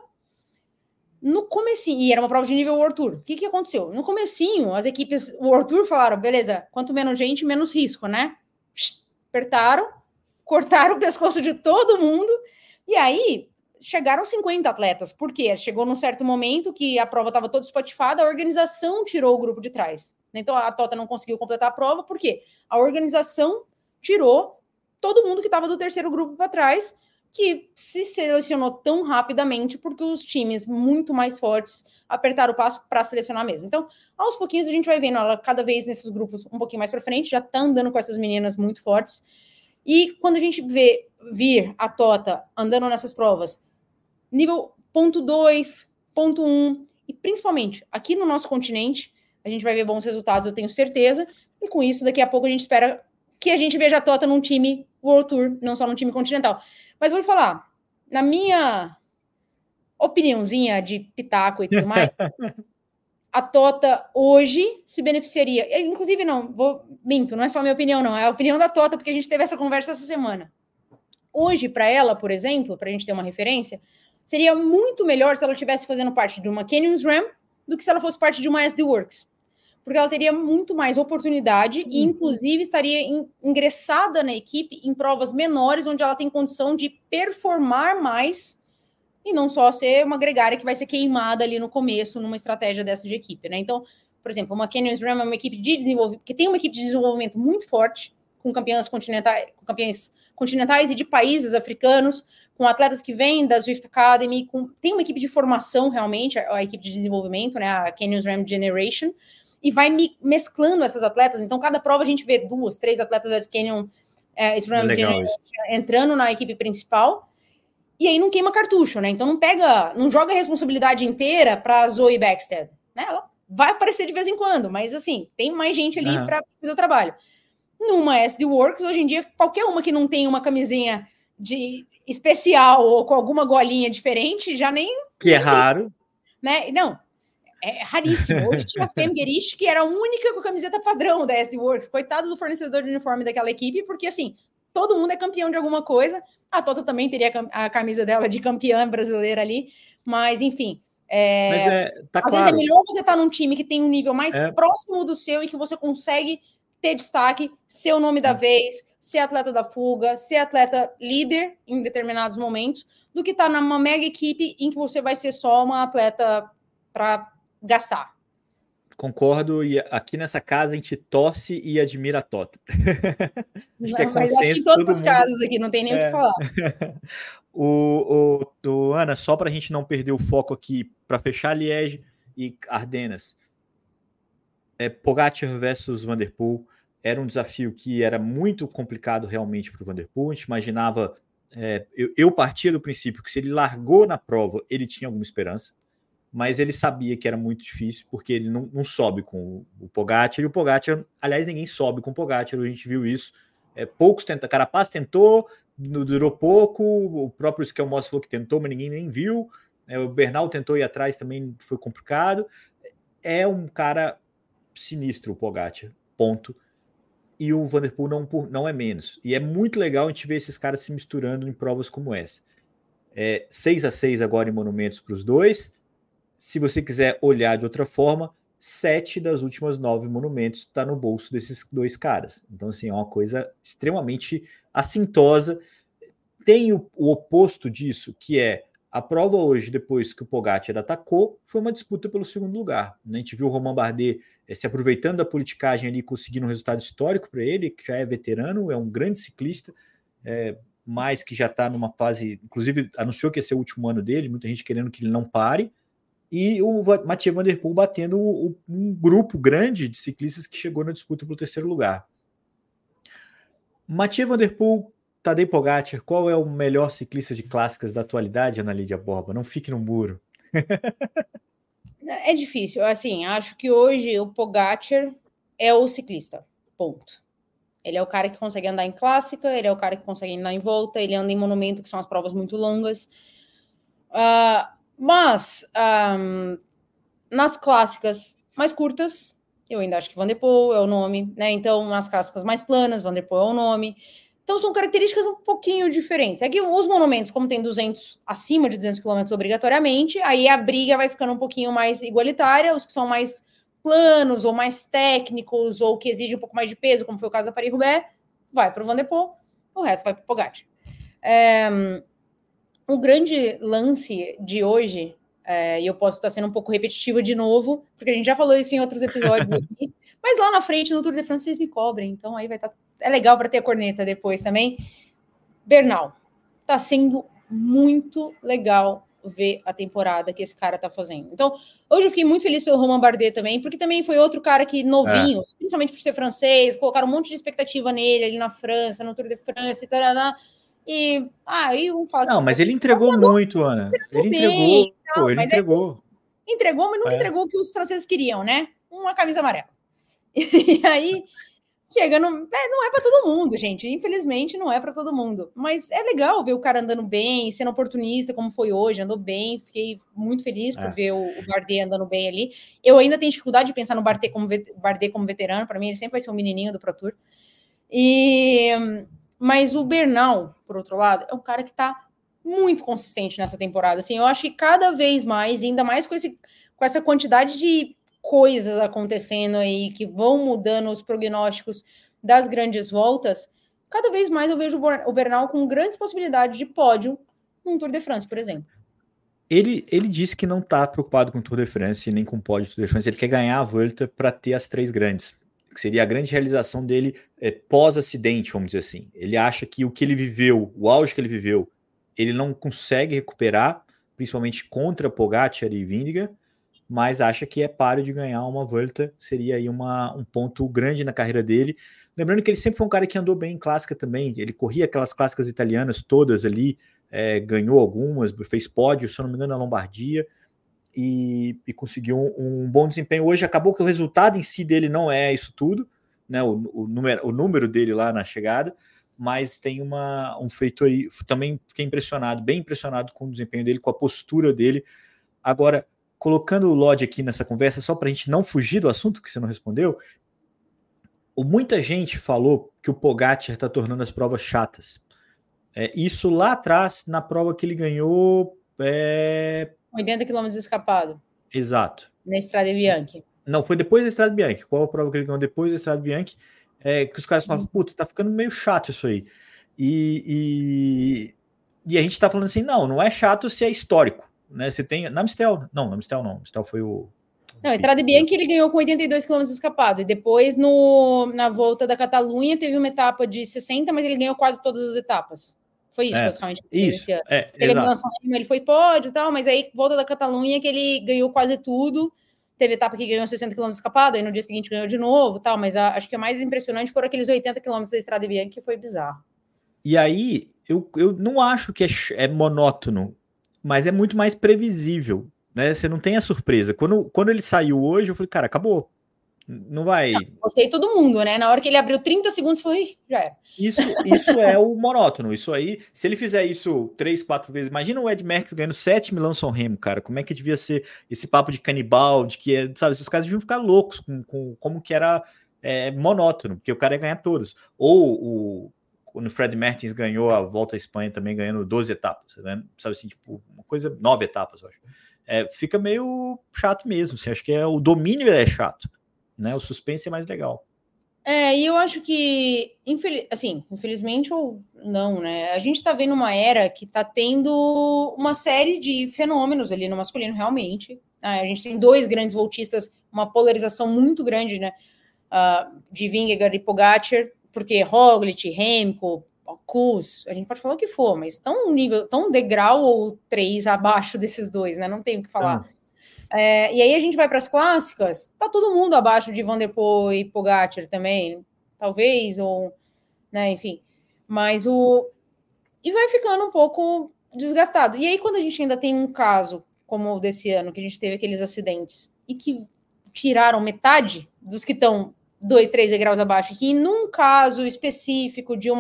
No comecinho, e era uma prova de nível World Tour. O que aconteceu? No comecinho, as equipes World Tour falaram, beleza, quanto menos gente, menos risco, né? Apertaram, cortaram o pescoço de todo mundo, e aí chegaram 50 atletas. Por quê? Chegou num certo momento que a prova estava toda espatifada, a organização tirou o grupo de trás. Então a Tota não conseguiu completar a prova, por quê? A organização tirou todo mundo que estava do terceiro grupo para trás, que se selecionou tão rapidamente porque os times muito mais fortes apertaram o passo para selecionar mesmo. Então, aos pouquinhos a gente vai vendo ela cada vez nesses grupos um pouquinho mais para frente, já tá andando com essas meninas muito fortes. E quando a gente vir a Tota andando nessas provas, nível 0.2, 0.1, e principalmente aqui no nosso continente, a gente vai ver bons resultados, eu tenho certeza, e com isso, daqui a pouco a gente espera que a gente veja a Tota num time World Tour, não só num time continental. Mas vou falar, na minha opiniãozinha de pitaco e tudo mais, a Tota hoje se beneficiaria, inclusive minto, não é só a minha opinião não, é a opinião da Tota, porque a gente teve essa conversa essa semana. Hoje, para ela, por exemplo, para a gente ter uma referência, seria muito melhor se ela estivesse fazendo parte de uma Canyons Ram do que se ela fosse parte de uma SD Works. Porque ela teria muito mais oportunidade e, inclusive, estaria ingressada na equipe em provas menores, onde ela tem condição de performar mais e não só ser uma gregária que vai ser queimada ali no começo, numa estratégia dessa de equipe, né? Então, por exemplo, uma Canyons Ram é uma equipe de desenvolvimento, que tem uma equipe de desenvolvimento muito forte, com campeãs continentais e de países africanos, com atletas que vêm da Zwift Academy, tem uma equipe de formação realmente, a equipe de desenvolvimento, né? A Canyons Ram Generation, e vai mesclando essas atletas. Então, cada prova a gente vê 2, 3 atletas da Canyon entrando na equipe principal, e aí não queima cartucho, né? Então não joga a responsabilidade inteira para Zoe Bäckstedt, né? Ela vai aparecer de vez em quando, mas assim, tem mais gente ali para fazer o trabalho. Numa SD Works, hoje em dia, qualquer uma que não tem uma camisinha de especial ou com alguma golinha diferente, já nem... Que é raro. Né? Não, É raríssimo. Hoje tinha a Fem Guerich, que era a única com a camiseta padrão da SD Works. Coitado do fornecedor de uniforme daquela equipe, porque assim, todo mundo é campeão de alguma coisa. A Tota também teria a camisa dela de campeã brasileira ali, mas enfim. Mas tá às claro. vezes é melhor você estar num time que tem um nível mais próximo do seu e que você consegue ter destaque, ser o nome da vez, ser atleta da fuga, ser atleta líder em determinados momentos, do que estar numa mega equipe em que você vai ser só uma atleta para gastar. Concordo, e aqui nessa casa a gente torce e admira a Tota. Acho que em todos os casos aqui, não tem nem o que falar. Ana, só para a gente não perder o foco aqui, para fechar Liège e Ardenas, Pogacar versus Van der Poel era um desafio que era muito complicado realmente para o Van der Poel. A gente imaginava, eu partia do princípio que se ele largou na prova, ele tinha alguma esperança, mas ele sabia que era muito difícil, porque ele não sobe com o Pogacar, e o Pogacar, aliás, ninguém sobe com o Pogacar, a gente viu isso, poucos tentam, Carapaz tentou, durou pouco, o próprio Skelmos falou que tentou, mas ninguém nem viu, o Bernal tentou ir atrás, também foi complicado, é um cara sinistro o Pogacar, ponto, e o Van der Poel não é menos, e é muito legal a gente ver esses caras se misturando em provas como essa. 6-6 agora em monumentos para os dois. Se você quiser olhar de outra forma, 7 das últimas 9 monumentos está no bolso desses dois caras. Então, assim, é uma coisa extremamente assintosa. Tem o oposto disso, que é a prova hoje, depois que o Pogacar atacou, foi uma disputa pelo segundo lugar. A gente viu o Romain Bardet se aproveitando da politicagem ali, conseguindo um resultado histórico para ele, que já é veterano, é um grande ciclista, mas que já está numa fase, inclusive anunciou que ia ser o último ano dele, muita gente querendo que ele não pare, e o Mathieu Van Der Poel batendo um grupo grande de ciclistas que chegou na disputa pelo terceiro lugar. Mathieu Van Der Poel, Tadej Pogacar, qual é o melhor ciclista de clássicas da atualidade, Ana Lídia Borba? Não fique no muro. É difícil, assim, acho que hoje o Pogacar é o ciclista, ponto. Ele é o cara que consegue andar em clássica, ele é o cara que consegue andar em volta, ele anda em monumento, que são as provas muito longas. Mas nas clássicas mais curtas, eu ainda acho que Van der Poel é o nome, né? Então, nas clássicas mais planas, Van der Poel é o nome. Então, são características um pouquinho diferentes. É que os monumentos, como tem 200, acima de 200 km obrigatoriamente, aí a briga vai ficando um pouquinho mais igualitária, os que são mais planos ou mais técnicos ou que exigem um pouco mais de peso, como foi o caso da Paris-Roubaix, vai para o Van der Poel, o resto vai para o Pogacar. O grande lance de hoje, e eu posso estar sendo um pouco repetitiva de novo, porque a gente já falou isso em outros episódios aqui, mas lá na frente, no Tour de France, vocês me cobrem, então aí vai estar... É legal para ter a corneta depois também. Bernal, tá sendo muito legal ver a temporada que esse cara tá fazendo. Então, hoje eu fiquei muito feliz pelo Romain Bardet também, porque também foi outro cara que novinho, principalmente por ser francês, colocaram um monte de expectativa nele ali na França, no Tour de France e tal. E aí um fala não, mas ele entregou muito, Ana. Ele entregou, ele entregou. Entregou, mas nunca entregou o que os franceses queriam, né? Uma camisa amarela. E aí chega, não é para todo mundo, gente. Infelizmente, não é para todo mundo. Mas é legal ver o cara andando bem, sendo oportunista, como foi hoje, andou bem. Fiquei muito feliz por ver o Bardet andando bem ali. Eu ainda tenho dificuldade de pensar no Bardet como veterano. Para mim, ele sempre vai ser um menininho do Pro Tour. Mas o Bernal, por outro lado, é um cara que está muito consistente nessa temporada. Assim, eu acho que cada vez mais, ainda mais com essa quantidade de coisas acontecendo aí que vão mudando os prognósticos das grandes voltas, cada vez mais eu vejo o Bernal com grandes possibilidades de pódio no Tour de France, por exemplo. Ele disse que não está preocupado com o Tour de France nem com o pódio do Tour de France, ele quer ganhar a Volta para ter as 3 grandes, que seria a grande realização dele pós-acidente, vamos dizer assim. Ele acha que o que ele viveu, o auge que ele viveu, ele não consegue recuperar, principalmente contra Pogacar e Vingegaard, mas acha que é páreo de ganhar uma Volta, seria aí um ponto grande na carreira dele. Lembrando que ele sempre foi um cara que andou bem em clássica também, ele corria aquelas clássicas italianas todas ali, ganhou algumas, fez pódio, se eu não me engano, na Lombardia, e conseguiu um bom desempenho. Hoje acabou que o resultado em si dele não é isso tudo, né, o número dele lá na chegada, mas tem um feito aí, também fiquei impressionado, bem impressionado com o desempenho dele, com a postura dele. Agora, colocando o Lodge aqui nessa conversa, só para a gente não fugir do assunto que você não respondeu, muita gente falou que o Pogacar está tornando as provas chatas. Isso lá atrás, na prova que ele ganhou... 80 km escapado. Exato. Na Estrada Bianchi. Não, foi depois da Estrada Bianchi. Qual a prova que ele ganhou depois da Estrada Bianchi? Que os caras falavam, puta, tá ficando meio chato isso aí. E a gente tá falando assim, não é chato se é histórico. Né? Você tem... Na Mistel não. Mistel foi o... Não, a Estrada Bianchi ele ganhou com 82 km escapado. E depois, na volta da Catalunha, teve uma etapa de 60, mas ele ganhou quase todas as etapas. Foi isso, basicamente. Isso, ele ele foi pódio e tal, mas aí, volta da Catalunha, que ele ganhou quase tudo. Teve etapa que ganhou 60 km escapado, aí no dia seguinte ganhou de novo, tal, mas acho que a mais impressionante foram aqueles 80 km da Estrada Bianchi, que foi bizarro. E aí, eu não acho que é monótono, mas é muito mais previsível, né? Você não tem a surpresa. Quando ele saiu hoje, eu falei, cara, acabou. Não vai... Eu sei todo mundo, né? Na hora que ele abriu 30 segundos, foi, já era. Isso é o monótono. Isso aí, se ele fizer isso 3, 4 vezes, imagina o Ed Merckx ganhando 7 Milão-San Remo, cara. Como é que devia ser esse papo de canibal, de que, sabe, esses caras deviam ficar loucos com como que era monótono, porque o cara ia ganhar todos. Ou quando o Fred Mertens ganhou a Volta à Espanha também, ganhando 12 etapas, né? Sabe assim, tipo, uma coisa, 9 etapas, eu acho. Fica meio chato mesmo. Assim, acho que o domínio é chato, né? O suspense é mais legal. E eu acho que, infelizmente ou não, né? A gente está vendo uma era que está tendo uma série de fenômenos ali no masculino, realmente. A gente tem 2 grandes voltistas, uma polarização muito grande, né? De Vingegaard e Pogacar, porque Roglic, Remco, Kuss, a gente pode falar o que for, mas estão um degrau ou 3 abaixo desses 2, né? Não tem o que falar. E aí a gente vai para as clássicas, tá todo mundo abaixo de Van der Poel e Pogacar também, talvez, ou, né, enfim. Mas e vai ficando um pouco desgastado. E aí, quando a gente ainda tem um caso, como o desse ano, que a gente teve aqueles acidentes, e que tiraram metade dos que estão 2, 3 degraus abaixo, que num caso específico de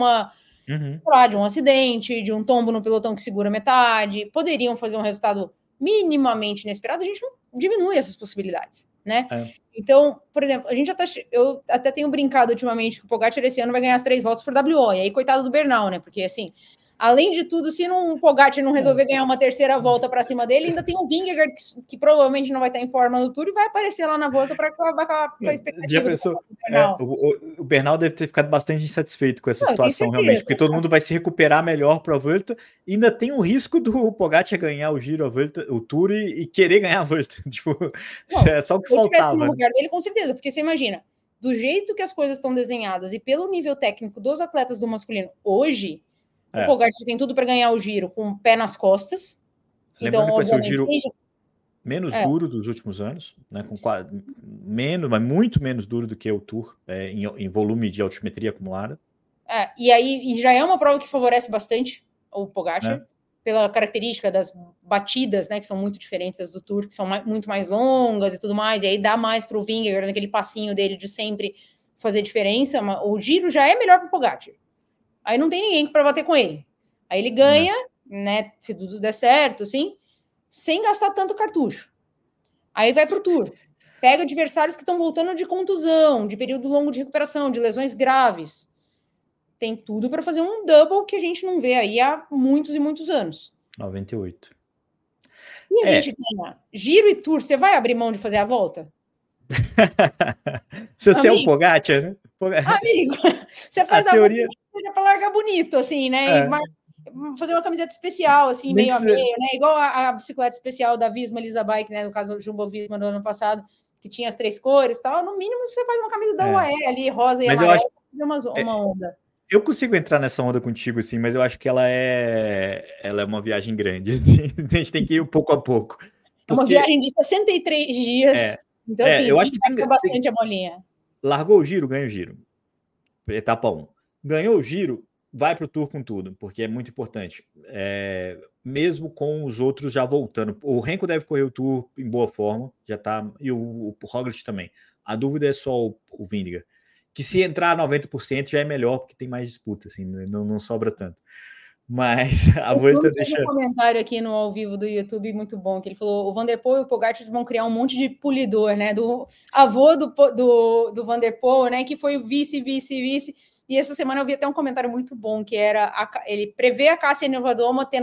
de um acidente, de um tombo no pelotão que segura metade, poderiam fazer um resultado minimamente inesperado, a gente não diminui essas possibilidades, né? Então, por exemplo, eu até tenho brincado ultimamente que o Pogacar esse ano vai ganhar as 3 voltas por WO, e aí coitado do Bernal, né? Porque assim, além de tudo, se o Pogacar não resolver ganhar uma terceira volta para cima dele, ainda tem o Vingegaard que provavelmente não vai estar em forma no Tour e vai aparecer lá na volta para acabar com a expectativa. O Bernal deve ter ficado bastante insatisfeito com essa situação, realmente, porque todo mundo vai se recuperar melhor para a Volta, e ainda tem o risco do Pogacar ganhar o Giro, a Volta, o Tour e querer ganhar a Volta. Tipo, é só o que faltava. No lugar dele, com certeza, porque você imagina, do jeito que as coisas estão desenhadas e pelo nível técnico dos atletas do masculino hoje, o Pogacar tem tudo para ganhar o Giro com o pé nas costas. Lembrando que vai ser o Giro menos duro dos últimos anos, né? Mas muito menos duro do que o Tour, em volume de altimetria acumulada. E já é uma prova que favorece bastante o Pogacar, pela característica das batidas, né? Que são muito diferentes das do Tour, que são muito mais longas e tudo mais, e aí dá mais para o Vingegaard, naquele passinho dele de sempre fazer diferença. O Giro já é melhor para o Pogacar. Aí não tem ninguém para bater com ele. Aí ele ganha, né? Se tudo der certo, assim, sem gastar tanto cartucho. Aí vai para o Tour. Pega adversários que estão voltando de contusão, de período longo de recuperação, de lesões graves. Tem tudo para fazer um double que a gente não vê aí há muitos e muitos anos. 98. E a gente ganha Giro e Tour, você vai abrir mão de fazer a volta? Se você é o Pogacar, né? Amigo, você faz a teoria volta para largar bonito, assim, né? Fazer uma camiseta especial, assim, meio a meio, né? Igual a bicicleta especial da Visma Lisa Bike, né? No caso do Jumbo Visma do ano passado, que tinha as 3 cores e tal. No mínimo, você faz uma camisa da UAE ali, rosa e amarela, uma onda. Eu consigo entrar nessa onda contigo, assim, mas eu acho que ela é uma viagem grande. A gente tem que ir pouco a pouco. É uma viagem de 63 dias. Então, assim, eu acho que tem bastante a bolinha. Largou o Giro, ganha o Giro. Etapa 1. Ganhou o Giro, vai para o Tour com tudo, porque é muito importante. Mesmo com os outros já voltando. O Renko deve correr o Tour em boa forma, já tá, e o Roglic também. A dúvida é só o Vingegaard, que se entrar 90% já é melhor, porque tem mais disputa, assim, não sobra tanto. Mas a Vuelta deixa um comentário aqui no ao vivo do YouTube muito bom, que ele falou: o Van der Poel e o Pogacar vão criar um monte de polidor, né? Do avô do Van der Poel, né? Que foi vice. E essa semana eu vi até um comentário muito bom, que era ele prevê a Cássia Niewiadoma tendo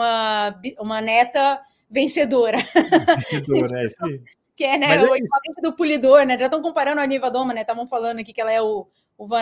uma neta vencedora. Vencedora, é sim. Que é, né, o equivalente do polidor, né? Já estão comparando a Niewiadoma, né? Estavam falando aqui que ela é o Van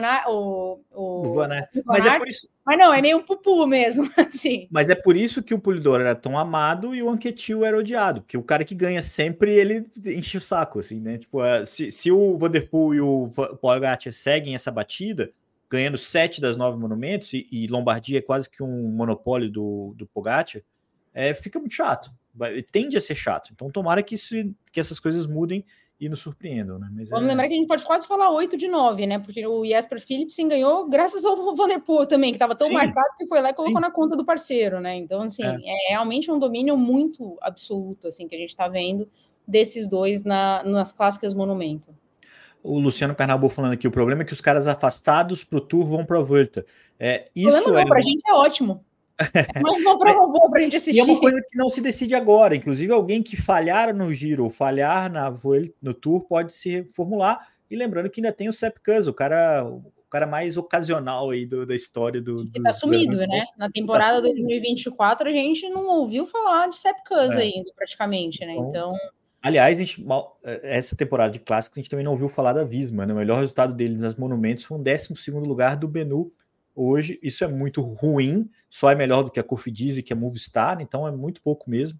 Aert. Mas é por isso. Mas não, é meio um pupu mesmo, assim. Mas é por isso que o Polidor era tão amado e o Anquetil era odiado, porque o cara que ganha sempre, ele enche o saco, assim, né? Tipo, se o Van der Poel e o Pogacar seguem essa batida, ganhando 7 das 9 monumentos, e Lombardia é quase que um monopólio do Pogacar, fica muito chato. Tende a ser chato. Então, tomara que essas coisas mudem e nos surpreendam, né? Mas vamos lembrar que a gente pode quase falar 8 de 9, né? Porque o Jesper Philipsen ganhou graças ao Van der Poel também, que estava tão marcado que foi lá e colocou na conta do parceiro, né? Então, assim, é realmente um domínio muito absoluto, assim, que a gente está vendo desses dois nas clássicas Monumento. O Luciano Carnabou falando aqui, o problema é que os caras afastados pro Tour vão pra Volta. Isso pra gente é ótimo. Mas uma prova boa pra gente assistir. E é uma coisa que não se decide agora. Inclusive, alguém que falhar no Giro ou falhar no Tour pode se reformular. E lembrando que ainda tem o Sepp Kuss, o cara mais ocasional aí da história que tá sumido, né? Na temporada 2024, a gente não ouviu falar de Sepp Kuss ainda, praticamente, né? Então... Aliás, essa temporada de clássicos, a gente também não ouviu falar da Visma, né? O melhor resultado deles nas Monumentos foi um 12º lugar do Benu hoje. Isso é muito ruim, só é melhor do que a Cofidis e que a Movistar, então é muito pouco mesmo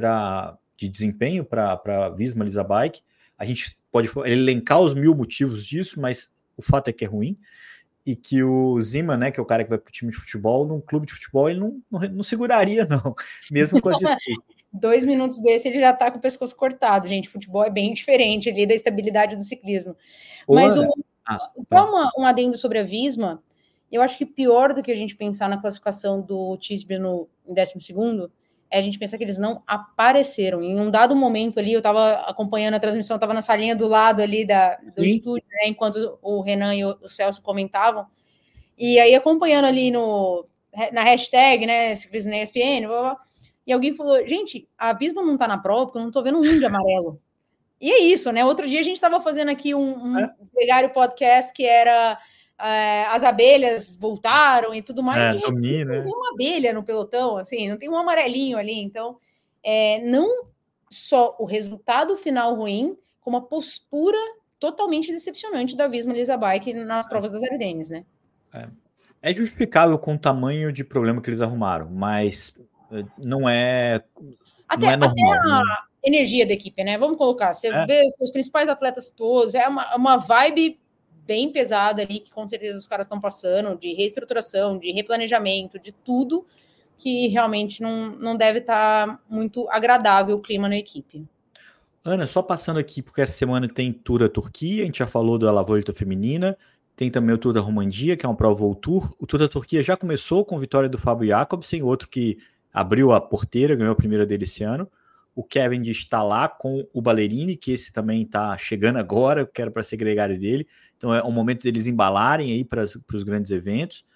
de desempenho para Visma Lease a Bike. A gente pode elencar os 1000 motivos disso, mas o fato é que é ruim. E que o Zima, né, que é o cara que vai para o time de futebol, num clube de futebol, ele não seguraria, não, mesmo com as de skate. 2 minutos desse, ele já tá com o pescoço cortado, gente. Futebol é bem diferente ali da estabilidade do ciclismo. Mas um adendo sobre a Visma, eu acho que pior do que a gente pensar na classificação do Tisby em 12º, é a gente pensar que eles não apareceram. Em um dado momento ali, eu estava acompanhando a transmissão, estava na salinha do lado ali do estúdio, né, enquanto o Renan e o Celso comentavam, e aí acompanhando ali na hashtag, né, ciclismo na ESPN, blá, blá, e alguém falou, gente, a Visma não tá na prova porque eu não tô vendo um de amarelo. E é isso, né? Outro dia a gente estava fazendo aqui um Gregário podcast que era as abelhas voltaram e tudo mais. Não tem uma abelha no pelotão, assim, não tem um amarelinho ali. Então, não só o resultado final ruim, como a postura totalmente decepcionante da Visma Lease a Bike nas provas das Ardennes, né? É justificável com o tamanho de problema que eles arrumaram, mas não é normal. Até a energia da equipe, né? Vamos colocar, você vê os principais atletas todos, é uma vibe bem pesada ali, que com certeza os caras estão passando, de reestruturação, de replanejamento, de tudo, que realmente não deve estar muito agradável o clima na equipe. Ana, só passando aqui, porque essa semana tem Tour da Turquia, a gente já falou da La Volta feminina, tem também o Tour da Romandia, que é uma prova World Tour. O Tour da Turquia já começou com vitória do Fábio Jacobsen, outro que abriu a porteira, ganhou a primeira dele esse ano. O Kevin está lá com o Ballerini, que esse também está chegando agora, eu quero para ser gregário dele. Então é o momento deles embalarem aí para os grandes eventos.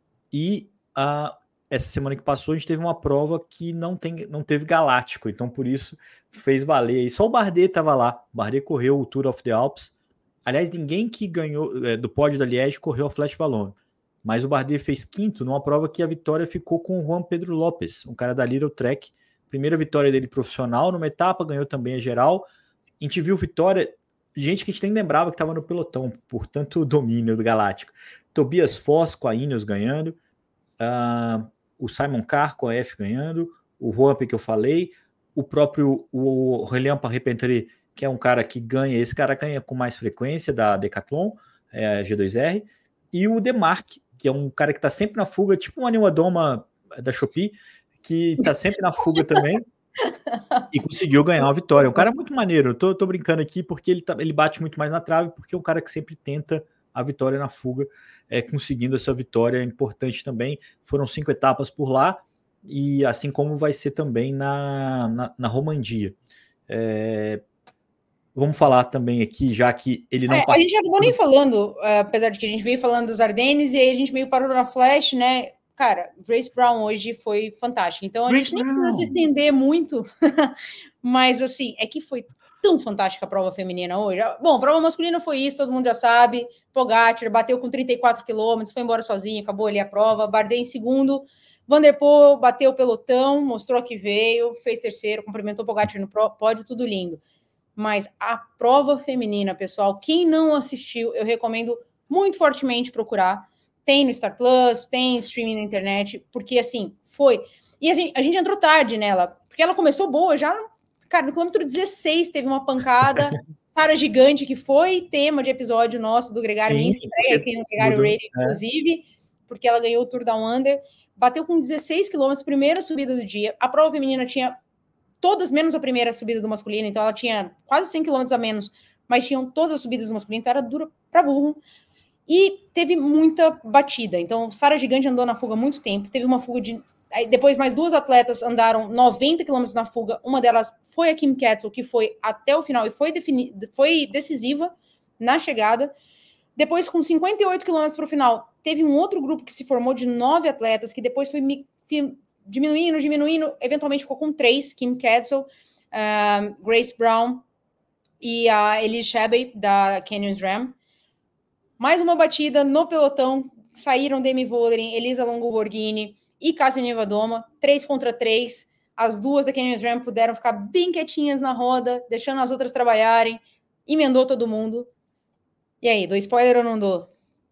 E essa semana que passou a gente teve uma prova que não teve galáctico, então por isso fez valer aí. Só o Bardet estava lá. O Bardet correu o Tour of the Alps. Aliás, ninguém que ganhou do pódio da Liège correu a Flash Wallonne. Mas o Bardet fez quinto numa prova que a vitória ficou com o Juan Pedro Lopes, um cara da Little Trek. Primeira vitória dele profissional numa etapa, ganhou também a geral. A gente viu vitória, gente que a gente nem lembrava que estava no pelotão, por tanto domínio do Galáctico. Tobias Foss com a Ineos ganhando, o Simon Carr com a F ganhando, o Rompe que eu falei, o próprio o Reliant Paré-Pentré, que é um cara que ganha, esse cara ganha com mais frequência da Decathlon, G2R, e o Demarque, que é um cara que está sempre na fuga, tipo um Aniwadoma da Shopee, que tá sempre na fuga também e conseguiu ganhar uma vitória. Um cara muito maneiro. Eu tô brincando aqui porque ele bate muito mais na trave, porque é um cara que sempre tenta a vitória na fuga, conseguindo essa vitória importante também. Foram 5 etapas por lá, e assim como vai ser também na Romandia. Vamos falar também aqui, já que ele não a gente acabou nem falando, apesar de que a gente veio falando das Ardennes, e aí a gente meio parou na Flash, né? cara, Grace Brown hoje foi fantástica. Então, a gente nem precisa se estender muito, mas, assim, é que foi tão fantástica a prova feminina hoje. Bom, a prova masculina foi isso, todo mundo já sabe. Pogacar bateu com 34 quilômetros, foi embora sozinho, acabou ali a prova. Bardet em segundo. Van der Poel bateu o pelotão, mostrou que veio, fez terceiro, cumprimentou Pogacar no pódio, tudo lindo. Mas a prova feminina, pessoal, quem não assistiu, eu recomendo muito fortemente procurar. Tem no Star Plus, tem streaming na internet, porque assim, foi. E a gente entrou tarde nela, porque ela começou boa já, cara, no quilômetro 16 teve uma pancada, Sara Gigante, que foi tema de episódio nosso do Gregário Minsk, aqui no Gregário Radio, inclusive, porque ela ganhou o Tour Down Under, bateu com 16 quilômetros, primeira subida do dia. A prova feminina tinha todas menos a primeira subida do masculino, então ela tinha quase 100 quilômetros a menos, mas tinham todas as subidas do masculino, então era dura pra burro. E teve muita batida. Então, Sara Gigante andou na fuga há muito tempo. Teve uma fuga de... Aí, depois, mais duas atletas andaram 90 quilômetros na fuga. Uma delas foi a Kim Ketzel, que foi até o final e foi decisiva na chegada. Depois, com 58 quilômetros para o final, teve um outro grupo que se formou de 9 atletas, que depois foi diminuindo. Eventualmente ficou com 3. Kim Ketzel, Grace Brown e a Elise Shebey, da Canyon SRAM. Mais uma batida no pelotão, saíram Demi Vollering, Elisa Longo Borghini e Kasia Niewiadoma, 3 contra 3. As duas da Canyon SRAM puderam ficar bem quietinhas na roda, deixando as outras trabalharem, emendou todo mundo. E aí, dou spoiler ou não dou?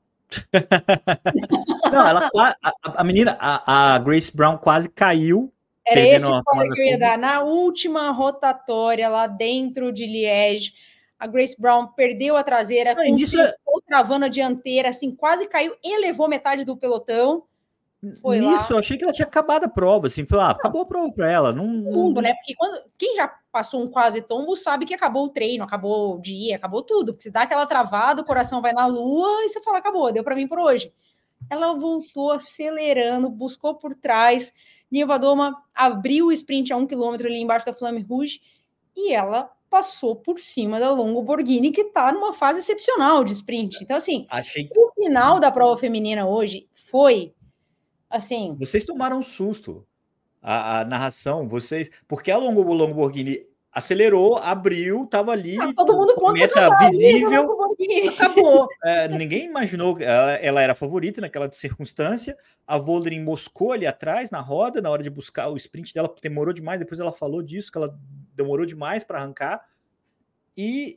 Não, a menina, a Grace Brown quase caiu. Era esse spoiler que eu ia dar. Na última rotatória, lá dentro de Liège, a Grace Brown perdeu a traseira, ficou travando a dianteira, assim, quase caiu e levou metade do pelotão. Foi nisso, lá. eu achei que ela tinha acabado a prova, assim, falei, acabou a prova para ela. Mundo, né? Porque quem já passou um quase tombo sabe que acabou o treino, acabou o dia, acabou tudo. Porque se dá aquela travada, o coração vai na lua e você fala, acabou, deu para mim por hoje. Ela voltou acelerando, buscou por trás. Niewiadoma abriu o sprint a 1 km ali embaixo da Flamme Rouge e ela passou por cima da Longo Borghini, que está numa fase excepcional de sprint. Então, assim, o final da prova feminina hoje foi, assim... Vocês tomaram um susto, a narração, porque a Longo Borghini acelerou, abriu, estava ali, todo mundo com a meta visível, acabou. Ninguém imaginou que ela era a favorita naquela circunstância. A Vollering moscou ali atrás na roda, na hora de buscar o sprint dela, demorou demais. Depois ela falou disso, que ela demorou demais para arrancar. E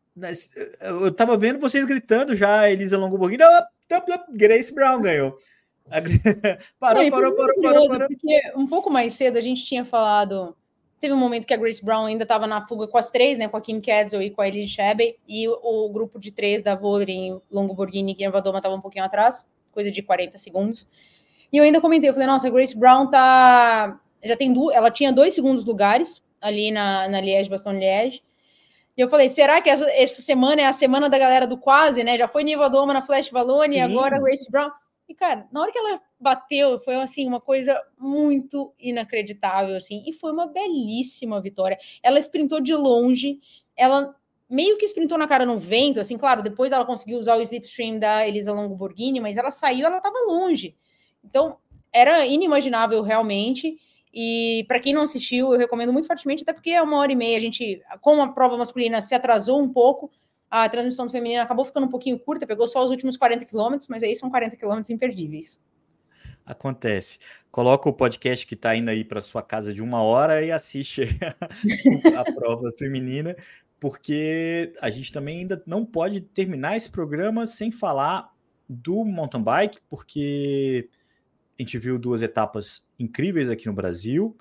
eu estava vendo vocês gritando já, a Elisa Longo Borghini, Grace Brown ganhou. Parou. Porque um pouco mais cedo a gente tinha falado... Teve um momento que a Grace Brown ainda estava na fuga com as 3, né? Com a Kim Ketzel e com a Elise Shebey. E o grupo de 3 da Vollering, Longo Borghini e Niewiadoma estava um pouquinho atrás. Coisa de 40 segundos. E eu ainda comentei, eu falei, nossa, a Grace Brown ela tinha 2 segundos lugares ali na Liège-Bastogne-Liège. E eu falei, será que essa semana é a semana da galera do quase, né? Já foi Niewiadoma na Flash Wallonne e agora a Grace Brown. E, cara, na hora que ela bateu, foi, assim, uma coisa muito inacreditável, assim. E foi uma belíssima vitória. Ela sprintou de longe. Ela meio que sprintou na cara no vento, assim, claro, depois ela conseguiu usar o slipstream da Elisa Longo Borghini, mas ela saiu, ela estava longe. Então, era inimaginável, realmente. E para quem não assistiu, eu recomendo muito fortemente, até porque é 1h30. A gente, como a prova masculina se atrasou um pouco, a transmissão feminina acabou ficando um pouquinho curta, pegou só os últimos 40 quilômetros, mas aí são 40 quilômetros imperdíveis. Acontece. Coloca o podcast que está indo aí para sua casa de 1 hora e assiste a prova feminina, porque a gente também ainda não pode terminar esse programa sem falar do mountain bike, porque a gente viu 2 etapas incríveis aqui no Brasil.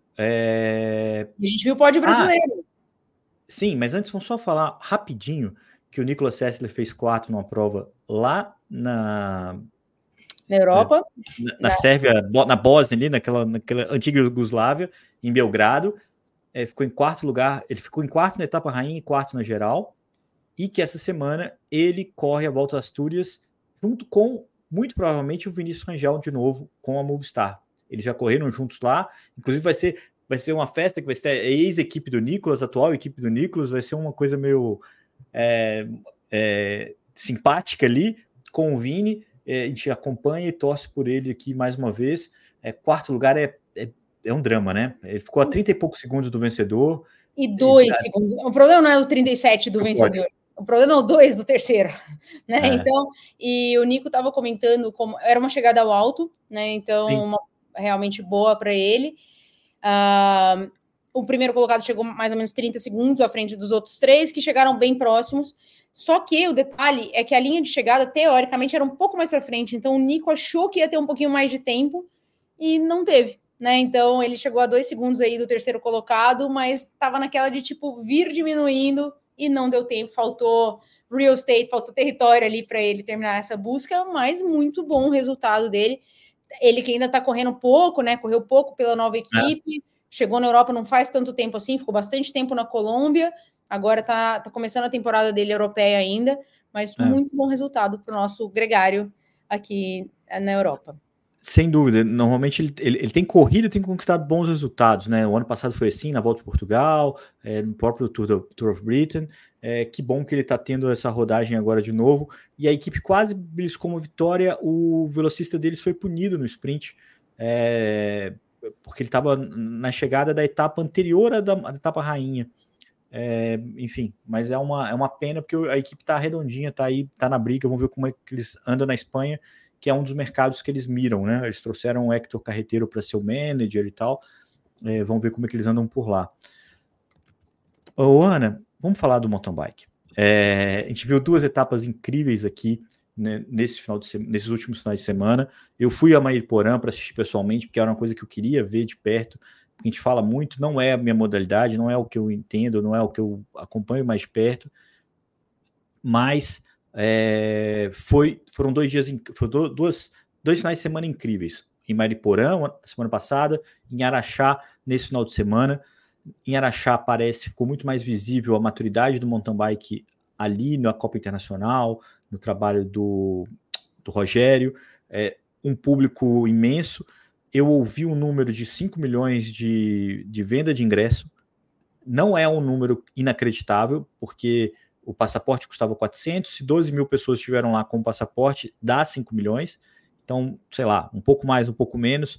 E a gente viu o pódio brasileiro. Sim, mas antes vamos só falar rapidinho que o Nicolas Sessler fez 4 numa prova lá na Europa, na Sérvia, na Bósnia ali, naquela antiga Iugoslávia, em Belgrado. Ficou em 4º lugar, ele ficou em 4º na etapa rainha e 4º na geral, e que essa semana ele corre a Volta às Astúrias junto com, muito provavelmente, o Vinícius Rangel de novo com a Movistar. Eles já correram juntos lá, inclusive vai ser uma festa que vai ser a ex-equipe do Nicolas, a atual equipe do Nicolas, vai ser uma coisa meio simpática ali com o Vini. a gente acompanha e torce por ele aqui mais uma vez. Quarto lugar é um drama, né? Ele ficou a 30 e poucos segundos do vencedor. E 2 segundos. O problema não é o 37 do vencedor. O problema é o 2 do terceiro, né? Então, e o Nico estava comentando como era uma chegada ao alto, né? Então, realmente boa para ele. O primeiro colocado chegou mais ou menos 30 segundos à frente dos outros 3, que chegaram bem próximos. Só que o detalhe é que a linha de chegada, teoricamente, era um pouco mais para frente. Então, o Nico achou que ia ter um pouquinho mais de tempo e não teve, né? Então, ele chegou a 2 segundos aí do terceiro colocado, mas estava naquela de, tipo, vir diminuindo e não deu tempo. Faltou real estate, faltou território ali para ele terminar essa busca, mas muito bom o resultado dele. Ele que ainda está correndo pouco, né? Correu pouco pela nova equipe. Chegou na Europa não faz tanto tempo assim, ficou bastante tempo na Colômbia, agora tá começando a temporada dele europeia ainda, mas muito bom resultado para o nosso gregário aqui na Europa. Sem dúvida, normalmente ele tem corrido e tem conquistado bons resultados, né? O ano passado foi assim, na Volta de Portugal, no próprio Tour of Britain. Que bom que ele está tendo essa rodagem agora de novo. E a equipe quase beliscou uma vitória. O velocista deles foi punido no sprint, porque ele estava na chegada da etapa anterior à da etapa rainha. Enfim, mas é uma pena, porque a equipe está redondinha, tá na briga. Vamos ver como é que eles andam na Espanha, que é um dos mercados que eles miram, né? Eles trouxeram o Héctor Carreteiro para ser o manager e tal. Vamos ver como é que eles andam por lá. Ô, Ana, vamos falar do mountain bike. A gente viu 2 etapas incríveis aqui, né, nesses últimos finais de semana. Eu fui a Mariporã para assistir pessoalmente, porque era uma coisa que eu queria ver de perto, porque a gente fala muito, não é a minha modalidade, não é o que eu entendo, não é o que eu acompanho mais de perto, mas foram 2 dias, foram dois finais de semana incríveis. Em Mariporã, semana passada, em Araxá, nesse final de semana. Em Araxá ficou muito mais visível a maturidade do mountain bike ali na Copa Internacional, no trabalho do Rogério, um público imenso. Eu ouvi um número de 5 milhões de venda de ingresso. Não é um número inacreditável, porque o passaporte custava 400, se 12 mil pessoas estiveram lá com o passaporte, dá 5 milhões. Então, sei lá, um pouco mais, um pouco menos,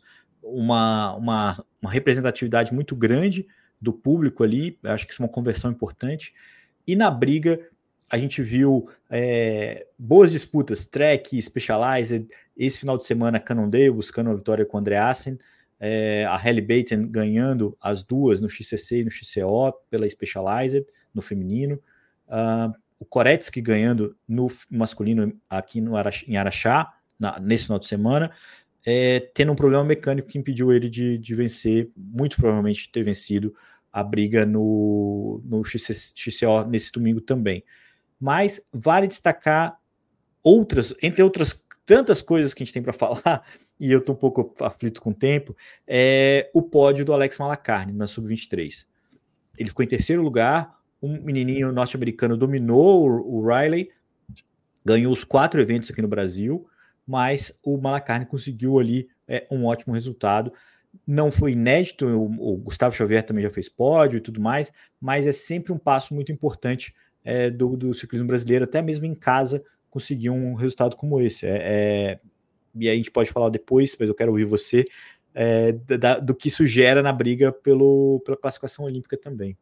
uma representatividade muito grande do público ali. Eu acho que isso é uma conversão importante. E na briga, a gente viu boas disputas, Trek, Specialized. Esse final de semana, Cannondale buscando uma vitória com o Andreasen, a Halle Baten ganhando as duas no XCC e no XCO pela Specialized, no feminino, o Koretsky ganhando no masculino aqui em Araxá, nesse final de semana, tendo um problema mecânico que impediu ele de vencer, muito provavelmente ter vencido a briga no XCO nesse domingo também. Mas vale destacar entre outras tantas coisas que a gente tem para falar, e eu estou um pouco aflito com o tempo, o pódio do Alex Malacarne na Sub-23. Ele ficou em terceiro lugar, um menininho norte-americano dominou o Riley, ganhou os 4 eventos aqui no Brasil, mas o Malacarne conseguiu ali um ótimo resultado. Não foi inédito, o Gustavo Xavier também já fez pódio e tudo mais, mas é sempre um passo muito importante do ciclismo brasileiro, até mesmo em casa, conseguir um resultado como esse. E aí a gente pode falar depois, mas eu quero ouvir você, do que isso gera na briga pela classificação olímpica também.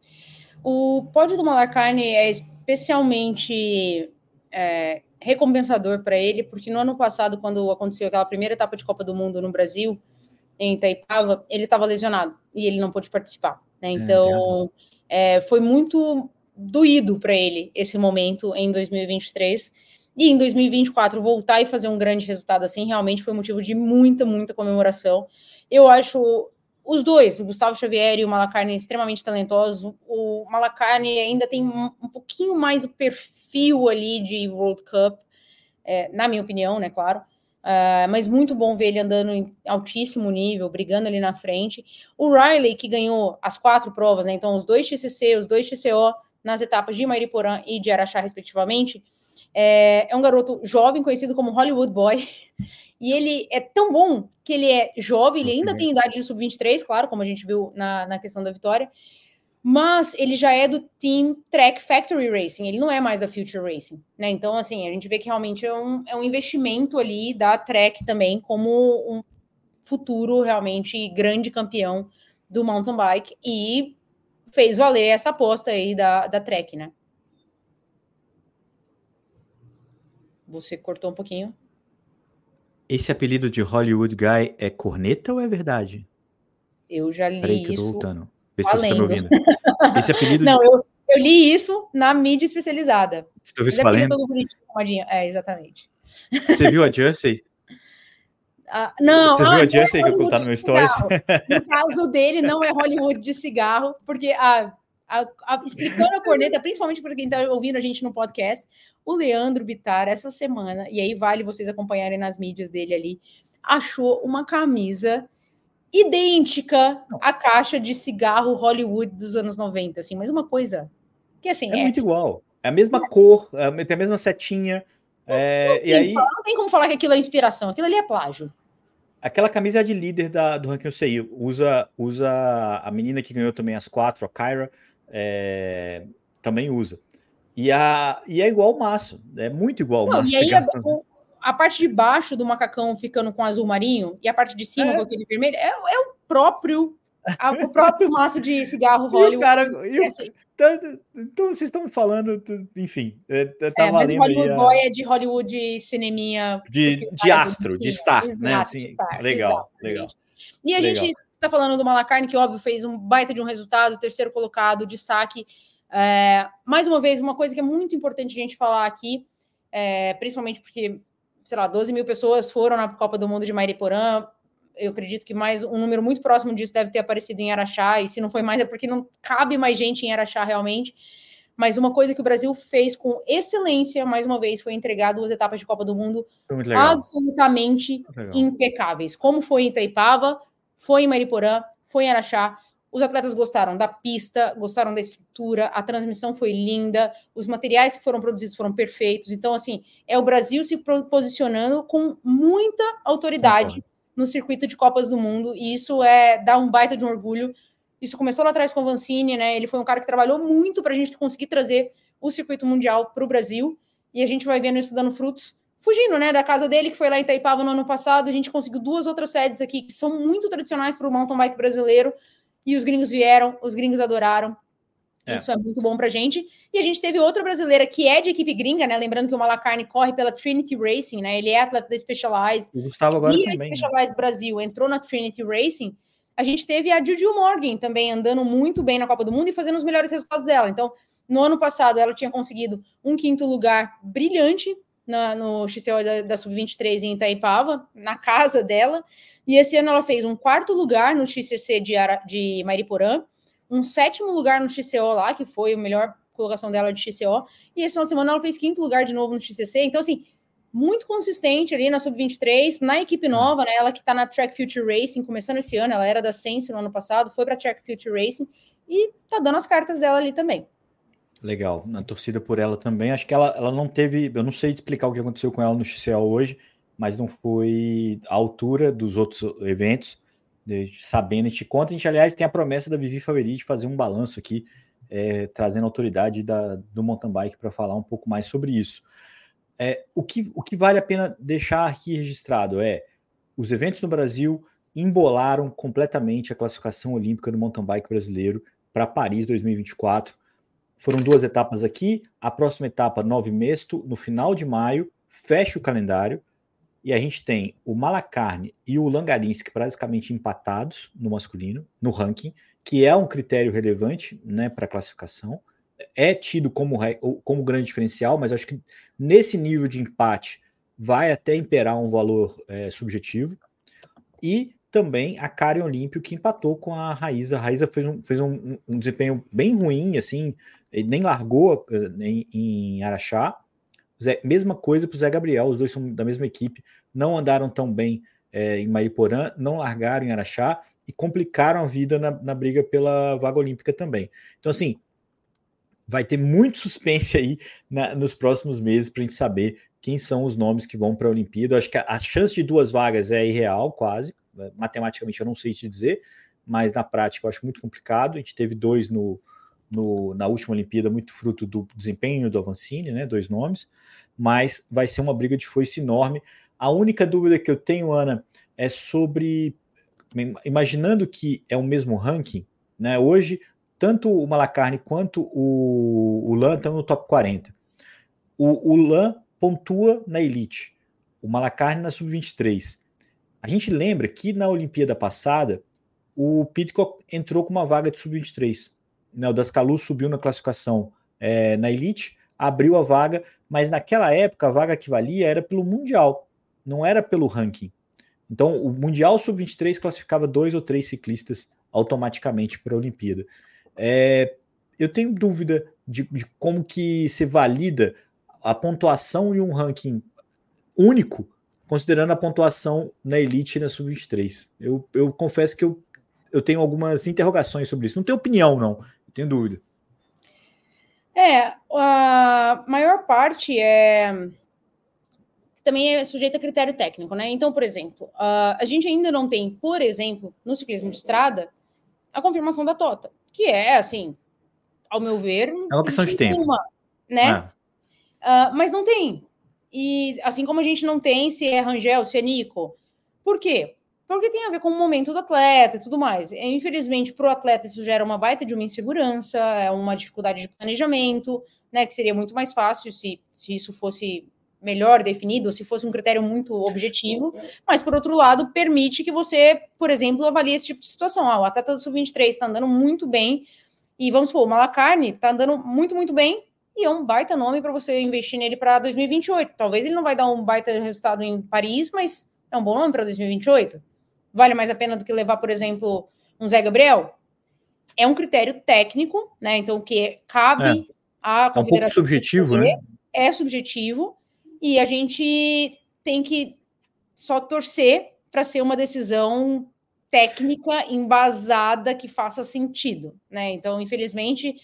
O pódio do Malacarne é especialmente recompensador para ele, porque no ano passado, quando aconteceu aquela primeira etapa de Copa do Mundo no Brasil, em Itaipava, ele estava lesionado e ele não pôde participar, né? Então, foi muito doído para ele esse momento em 2023. E em 2024, voltar e fazer um grande resultado assim, realmente foi motivo de muita, muita comemoração. Eu acho os dois, o Gustavo Xavier e o Malacarne, extremamente talentosos. O Malacarne ainda tem um pouquinho mais do perfil ali de World Cup, na minha opinião, né, claro. Mas muito bom ver ele andando em altíssimo nível, brigando ali na frente. O Riley, que ganhou as 4 provas, né, então os 2 XCC, os 2 XCO, nas etapas de Mariporã e de Araxá, respectivamente, é um garoto jovem, conhecido como Hollywood Boy, e ele é tão bom que ele é jovem, ele ainda tem idade de sub-23, claro, como a gente viu na questão da vitória, mas ele já é do Team Track Factory Racing, ele não é mais da Future Racing, né? Então, assim, a gente vê que realmente é um investimento ali da Trek também, como um futuro realmente grande campeão do mountain bike, e fez valer essa aposta aí da Trek, né? Você cortou um pouquinho. Esse apelido de Hollywood Guy é corneta ou é verdade? Eu já Peraí que li eu tô isso voltando. Vê se você tá me valendo. ouvindo. Esse apelido Não, de... eu li isso na mídia especializada. Você ouviu Mas isso é porque ele é valendo? todo bonitinho, arrumadinho. É, exatamente. Você viu a Jersey? Não, Você viu a não é Jersey que eu Hollywood contar no de meu stories? cigarro. No caso dele, não é Hollywood de cigarro, porque explicando a corneta, principalmente para quem está ouvindo a gente no podcast, o Leandro Bittar, essa semana, e aí vale vocês acompanharem nas mídias dele ali, achou uma camisa idêntica à caixa de cigarro Hollywood dos anos 90, assim, mas uma coisa que, assim, É muito igual. É a mesma cor, tem a mesma setinha. E aí, não tem como falar que aquilo é inspiração, aquilo ali é plágio. aquela camisa é de líder do ranking UCI. Usa a menina que ganhou também as 4, a Kyra, também usa. E é igual o maço. É muito igual o Não, maço e de aí cigarro. a parte de baixo do macacão ficando com azul marinho e a parte de cima com É. aquele vermelho é o próprio maço de cigarro E o Hollywood. cara. Assim, Então vocês estão falando, enfim, tá mas o valendo aí Hollywood Boy é de Hollywood cineminha, porque o de cara é astro, de bonitinho. star, né? Exato, de Assim, estar, legal, legal, exatamente. E a legal. gente tá falando do Malacarne, que óbvio fez um baita de um resultado, terceiro colocado, destaque. Mais uma vez, uma coisa que é muito importante a gente falar aqui, principalmente porque, sei lá, 12 mil pessoas foram na Copa do Mundo de Mariporã. Eu acredito que mais um número muito próximo disso deve ter aparecido em Araxá, e se não foi mais é porque não cabe mais gente em Araxá realmente. Mas uma coisa que o Brasil fez com excelência, mais uma vez, foi entregar 2 etapas de Copa do Mundo Foi muito legal. absolutamente impecáveis. Como foi em Itaipava, foi em Mariporã, foi em Araxá. Os atletas gostaram da pista, gostaram da estrutura, a transmissão foi linda, os materiais que foram produzidos foram perfeitos. Então, assim, é o Brasil se posicionando com muita autoridade no circuito de Copas do Mundo, e isso dá um baita de um orgulho. Isso começou lá atrás com o Vancini, né? Ele foi um cara que trabalhou muito para a gente conseguir trazer o circuito mundial para o Brasil, e a gente vai vendo isso dando frutos, fugindo, né, da casa dele, que foi lá em Itaipava no ano passado. A gente conseguiu 2 outras sedes aqui que são muito tradicionais para o mountain bike brasileiro, e os gringos vieram, os gringos adoraram. Isso é muito bom pra gente. E a gente teve outra brasileira que é de equipe gringa, né? Lembrando que o Malacarne corre pela Trinity Racing, né? Ele é atleta da Specialized. O Gustavo agora e também. A Specialized, né? Brasil entrou na Trinity Racing. A gente teve a Juju Morgan também andando muito bem na Copa do Mundo e fazendo os melhores resultados dela. Então, no ano passado, ela tinha conseguido um 5º lugar brilhante no XCO da Sub-23 em Itaipava, na casa dela. E esse ano ela fez um 4º lugar no XCC de Mariporã, um 7º lugar no XCO lá, que foi a melhor colocação dela de XCO, e esse final de semana ela fez 5º lugar de novo no XCC. Então, assim, muito consistente ali na Sub-23, na equipe nova, né? Ela que tá na Track Future Racing, começando esse ano, ela era da Sense no ano passado, foi pra Track Future Racing e tá dando as cartas dela ali também. Legal, na torcida por ela também. Acho que ela não teve, eu não sei explicar o que aconteceu com ela no XCO hoje, mas não foi à altura dos outros eventos. Sabendo, a gente conta, a gente, aliás, tem a promessa da Vivi Faveri de fazer um balanço aqui, trazendo a autoridade do mountain bike para falar um pouco mais sobre isso. O que vale a pena deixar aqui registrado os eventos no Brasil embolaram completamente a classificação olímpica do mountain bike brasileiro para Paris 2024. Foram 2 etapas aqui, a próxima etapa, Nove Mesto, no final de maio, fecha o calendário, e a gente tem o Malacarne e o Langarinski praticamente empatados no masculino, no ranking, que é um critério relevante, né, para a classificação. É tido como grande diferencial, mas acho que nesse nível de empate vai até imperar um valor subjetivo. E também a Karen Olímpio, que empatou com a Raíza. A Raíza fez um desempenho bem ruim, assim, ele nem largou em Araxá. Mesma coisa para o Zé Gabriel, os dois são da mesma equipe, não andaram tão bem em Mariporã, não largaram em Araxá e complicaram a vida na briga pela vaga olímpica também. Então, assim, vai ter muito suspense aí nos próximos meses para a gente saber quem são os nomes que vão para a Olimpíada. Eu acho que a chance de 2 vagas é irreal, quase. Matematicamente eu não sei te dizer, mas na prática eu acho muito complicado. A gente teve 2 no na última Olimpíada, muito fruto do desempenho do Avancini, né, 2 nomes, mas vai ser uma briga de foice enorme. A única dúvida que eu tenho, Ana, é sobre, imaginando que é o mesmo ranking, né, hoje, tanto o Malacarne quanto o Lan estão no top 40. O Lan pontua na Elite, o Malacarne na Sub-23. A gente lembra que na Olimpíada passada, o Pidcock entrou com uma vaga de Sub-23. Né, o Dascalu subiu na classificação na Elite, abriu a vaga, mas naquela época a vaga que valia era pelo Mundial, não era pelo ranking. Então o Mundial Sub-23 classificava 2 ou 3 ciclistas automaticamente para a Olimpíada. Eu tenho dúvida de como que se valida a pontuação em um ranking único, considerando a pontuação na Elite e na Sub-23. Eu confesso que eu tenho algumas interrogações sobre isso. Não tenho opinião, não. Eu tenho dúvida. A maior parte também é sujeita a critério técnico, né? Então, por exemplo, a gente ainda não tem, por exemplo, no ciclismo de estrada, a confirmação da Tota, que é, assim, ao meu ver... É uma questão de tempo. Né? Mas não tem. E assim como a gente não tem se é Rangel, se é Nico. Por quê? Porque tem a ver com o momento do atleta e tudo mais. Infelizmente, para o atleta, isso gera uma baita de uma insegurança, é uma dificuldade de planejamento, né? Que seria muito mais fácil se isso fosse melhor definido, se fosse um critério muito objetivo. Mas, por outro lado, permite que você, por exemplo, avalie esse tipo de situação. O atleta do Sub-23 está andando muito bem, e vamos supor, o Malacarne está andando muito, muito bem, e é um baita nome para você investir nele para 2028. Talvez ele não vai dar um baita resultado em Paris, mas é um bom nome para 2028. Vale mais a pena do que levar, por exemplo, um Zé Gabriel? É um critério técnico, né? Então, que cabe à confederação. É um pouco subjetivo, né? É subjetivo, e a gente tem que só torcer para ser uma decisão técnica, embasada, que faça sentido, né? Então, infelizmente,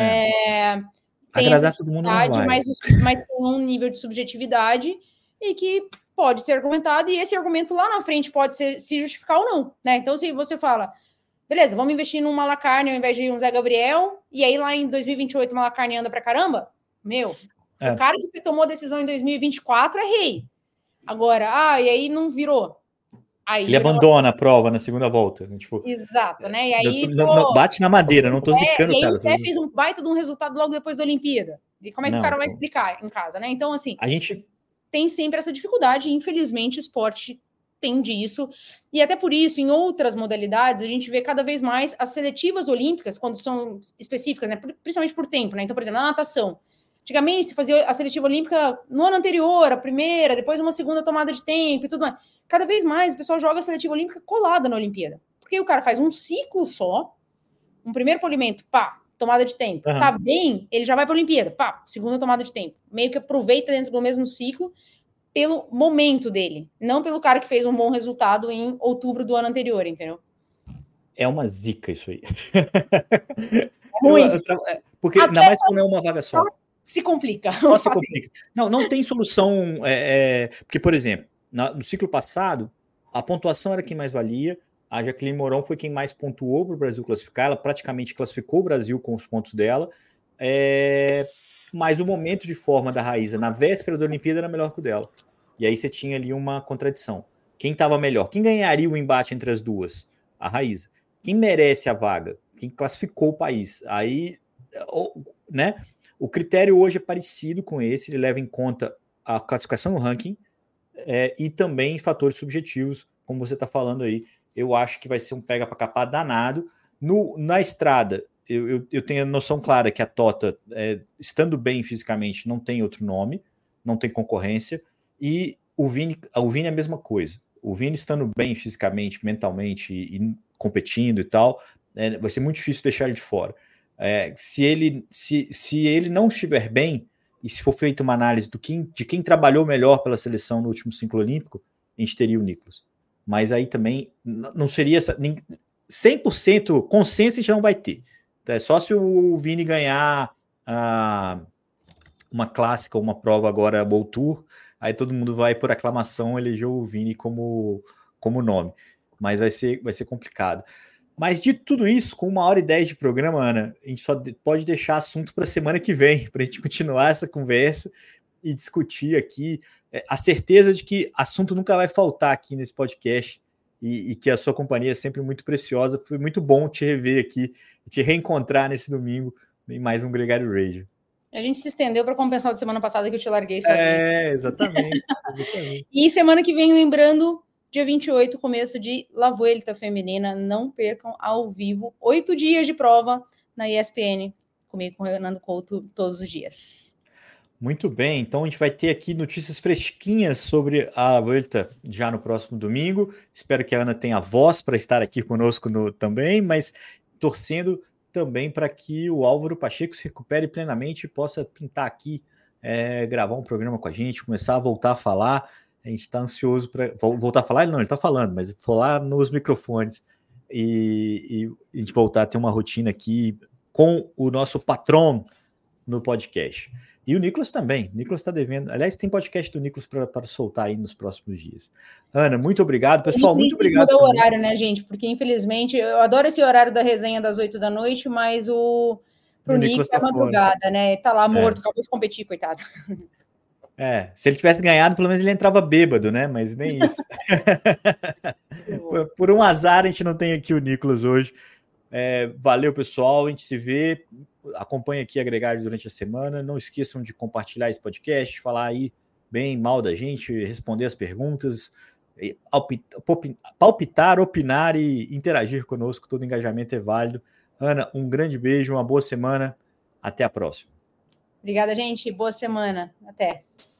tem essa dificuldade, mas tem um nível de subjetividade e que pode ser argumentado, e esse argumento lá na frente pode se justificar ou não, né? Então, se você fala, beleza, vamos investir num Malacarne ao invés de um Zé Gabriel, e aí lá em 2028 o Malacarne anda pra caramba, o cara que tomou a decisão em 2024 é rei. Agora, e aí não virou. Aí ele abandona a prova na segunda volta. Tipo, exato, né? E aí. Não, bate na madeira, não tô zicando, e aí cara. O Zé fez um baita de um resultado logo depois da Olimpíada. E como é que o cara vai explicar em casa, né? Então, assim, a gente tem sempre essa dificuldade, e infelizmente o esporte tem disso. E até por isso, em outras modalidades, a gente vê cada vez mais as seletivas olímpicas, quando são específicas, né? Principalmente por tempo, né? Então, por exemplo, na natação. Antigamente, se fazia a seletiva olímpica no ano anterior, a primeira, depois uma segunda tomada de tempo e tudo mais. Cada vez mais o pessoal joga a seletiva olímpica colada na Olimpíada. Porque o cara faz um ciclo só, um primeiro polimento, tomada de tempo. Tá bem, ele já vai para a Olimpíada, segunda tomada de tempo. Meio que aproveita dentro do mesmo ciclo pelo momento dele, não pelo cara que fez um bom resultado em outubro do ano anterior, entendeu? É uma zica isso aí. Ruim. Porque ainda mais quando é uma vaga só. Se complica. Nossa, se complica. Não tem solução. Porque, por exemplo, no ciclo passado, a pontuação era quem mais valia. A Jacqueline Moron foi quem mais pontuou para o Brasil classificar. Ela praticamente classificou o Brasil com os pontos dela. Mas o momento de forma da Raíza na véspera da Olimpíada era melhor que o dela. E aí você tinha ali uma contradição. Quem estava melhor? Quem ganharia o embate entre as duas? A Raíza. Quem merece a vaga? Quem classificou o país? Aí, né? O critério hoje é parecido com esse, ele leva em conta a classificação no ranking e também fatores subjetivos, como você está falando aí. Eu acho que vai ser um pega para capar danado. Na estrada, eu tenho a noção clara que a Tota, estando bem fisicamente, não tem outro nome, não tem concorrência, e o Vini é a mesma coisa. O Vini estando bem fisicamente, mentalmente e competindo e tal, vai ser muito difícil deixar ele de fora. Se ele não estiver bem, e se for feita uma análise de quem trabalhou melhor pela seleção no último ciclo olímpico, a gente teria o Nicolas. Mas aí também não seria 100% consenso, a gente não vai ter. É só se o Vini ganhar uma clássica, uma prova agora, World Tour, aí todo mundo vai, por aclamação, eleger o Vini como nome. Mas vai ser complicado. Mas de tudo isso, com 1h10 de programa, Ana, a gente só pode deixar assunto para a semana que vem, para a gente continuar essa conversa e discutir aqui a certeza de que assunto nunca vai faltar aqui nesse podcast e que a sua companhia é sempre muito preciosa. Foi muito bom te rever aqui, te reencontrar nesse domingo em mais um Gregário Radio. A gente se estendeu para compensar de semana passada que eu te larguei sozinho. Exatamente. E semana que vem, lembrando, dia 28, começo de La Vuelta Feminina. Não percam ao vivo 8 dias de prova na ESPN, comigo com o Fernando Couto todos os dias. Muito bem, então a gente vai ter aqui notícias fresquinhas sobre a Vuelta já no próximo domingo. Espero que a Ana tenha voz para estar aqui conosco também, mas torcendo também para que o Álvaro Pacheco se recupere plenamente e possa pintar aqui, gravar um programa com a gente, começar a voltar a falar. A gente está ansioso para voltar a falar. Não, ele está falando, mas falar nos microfones e a gente voltar a ter uma rotina aqui com o nosso patrão no podcast. E o Nicolas também. O Nicolas está devendo. Aliás, tem podcast do Nicolas para soltar aí nos próximos dias. Ana, muito obrigado. Pessoal, muito obrigado. Mudar o horário, né, gente? Porque, infelizmente, eu adoro esse horário da resenha das 8 da noite, mas pro Nicolas é madrugada, né? Tá lá morto, acabou de competir, coitado. Se ele tivesse ganhado, pelo menos ele entrava bêbado, né? Mas nem isso. Por um azar, a gente não tem aqui o Nicolas hoje. Valeu, pessoal. A gente se vê. Acompanhe aqui a Gregário durante a semana. Não esqueçam de compartilhar esse podcast, falar aí bem mal da gente, responder as perguntas, palpitar, opinar e interagir conosco. Todo engajamento é válido. Ana, um grande beijo, uma boa semana. Até a próxima. Obrigada, gente. Boa semana. Até.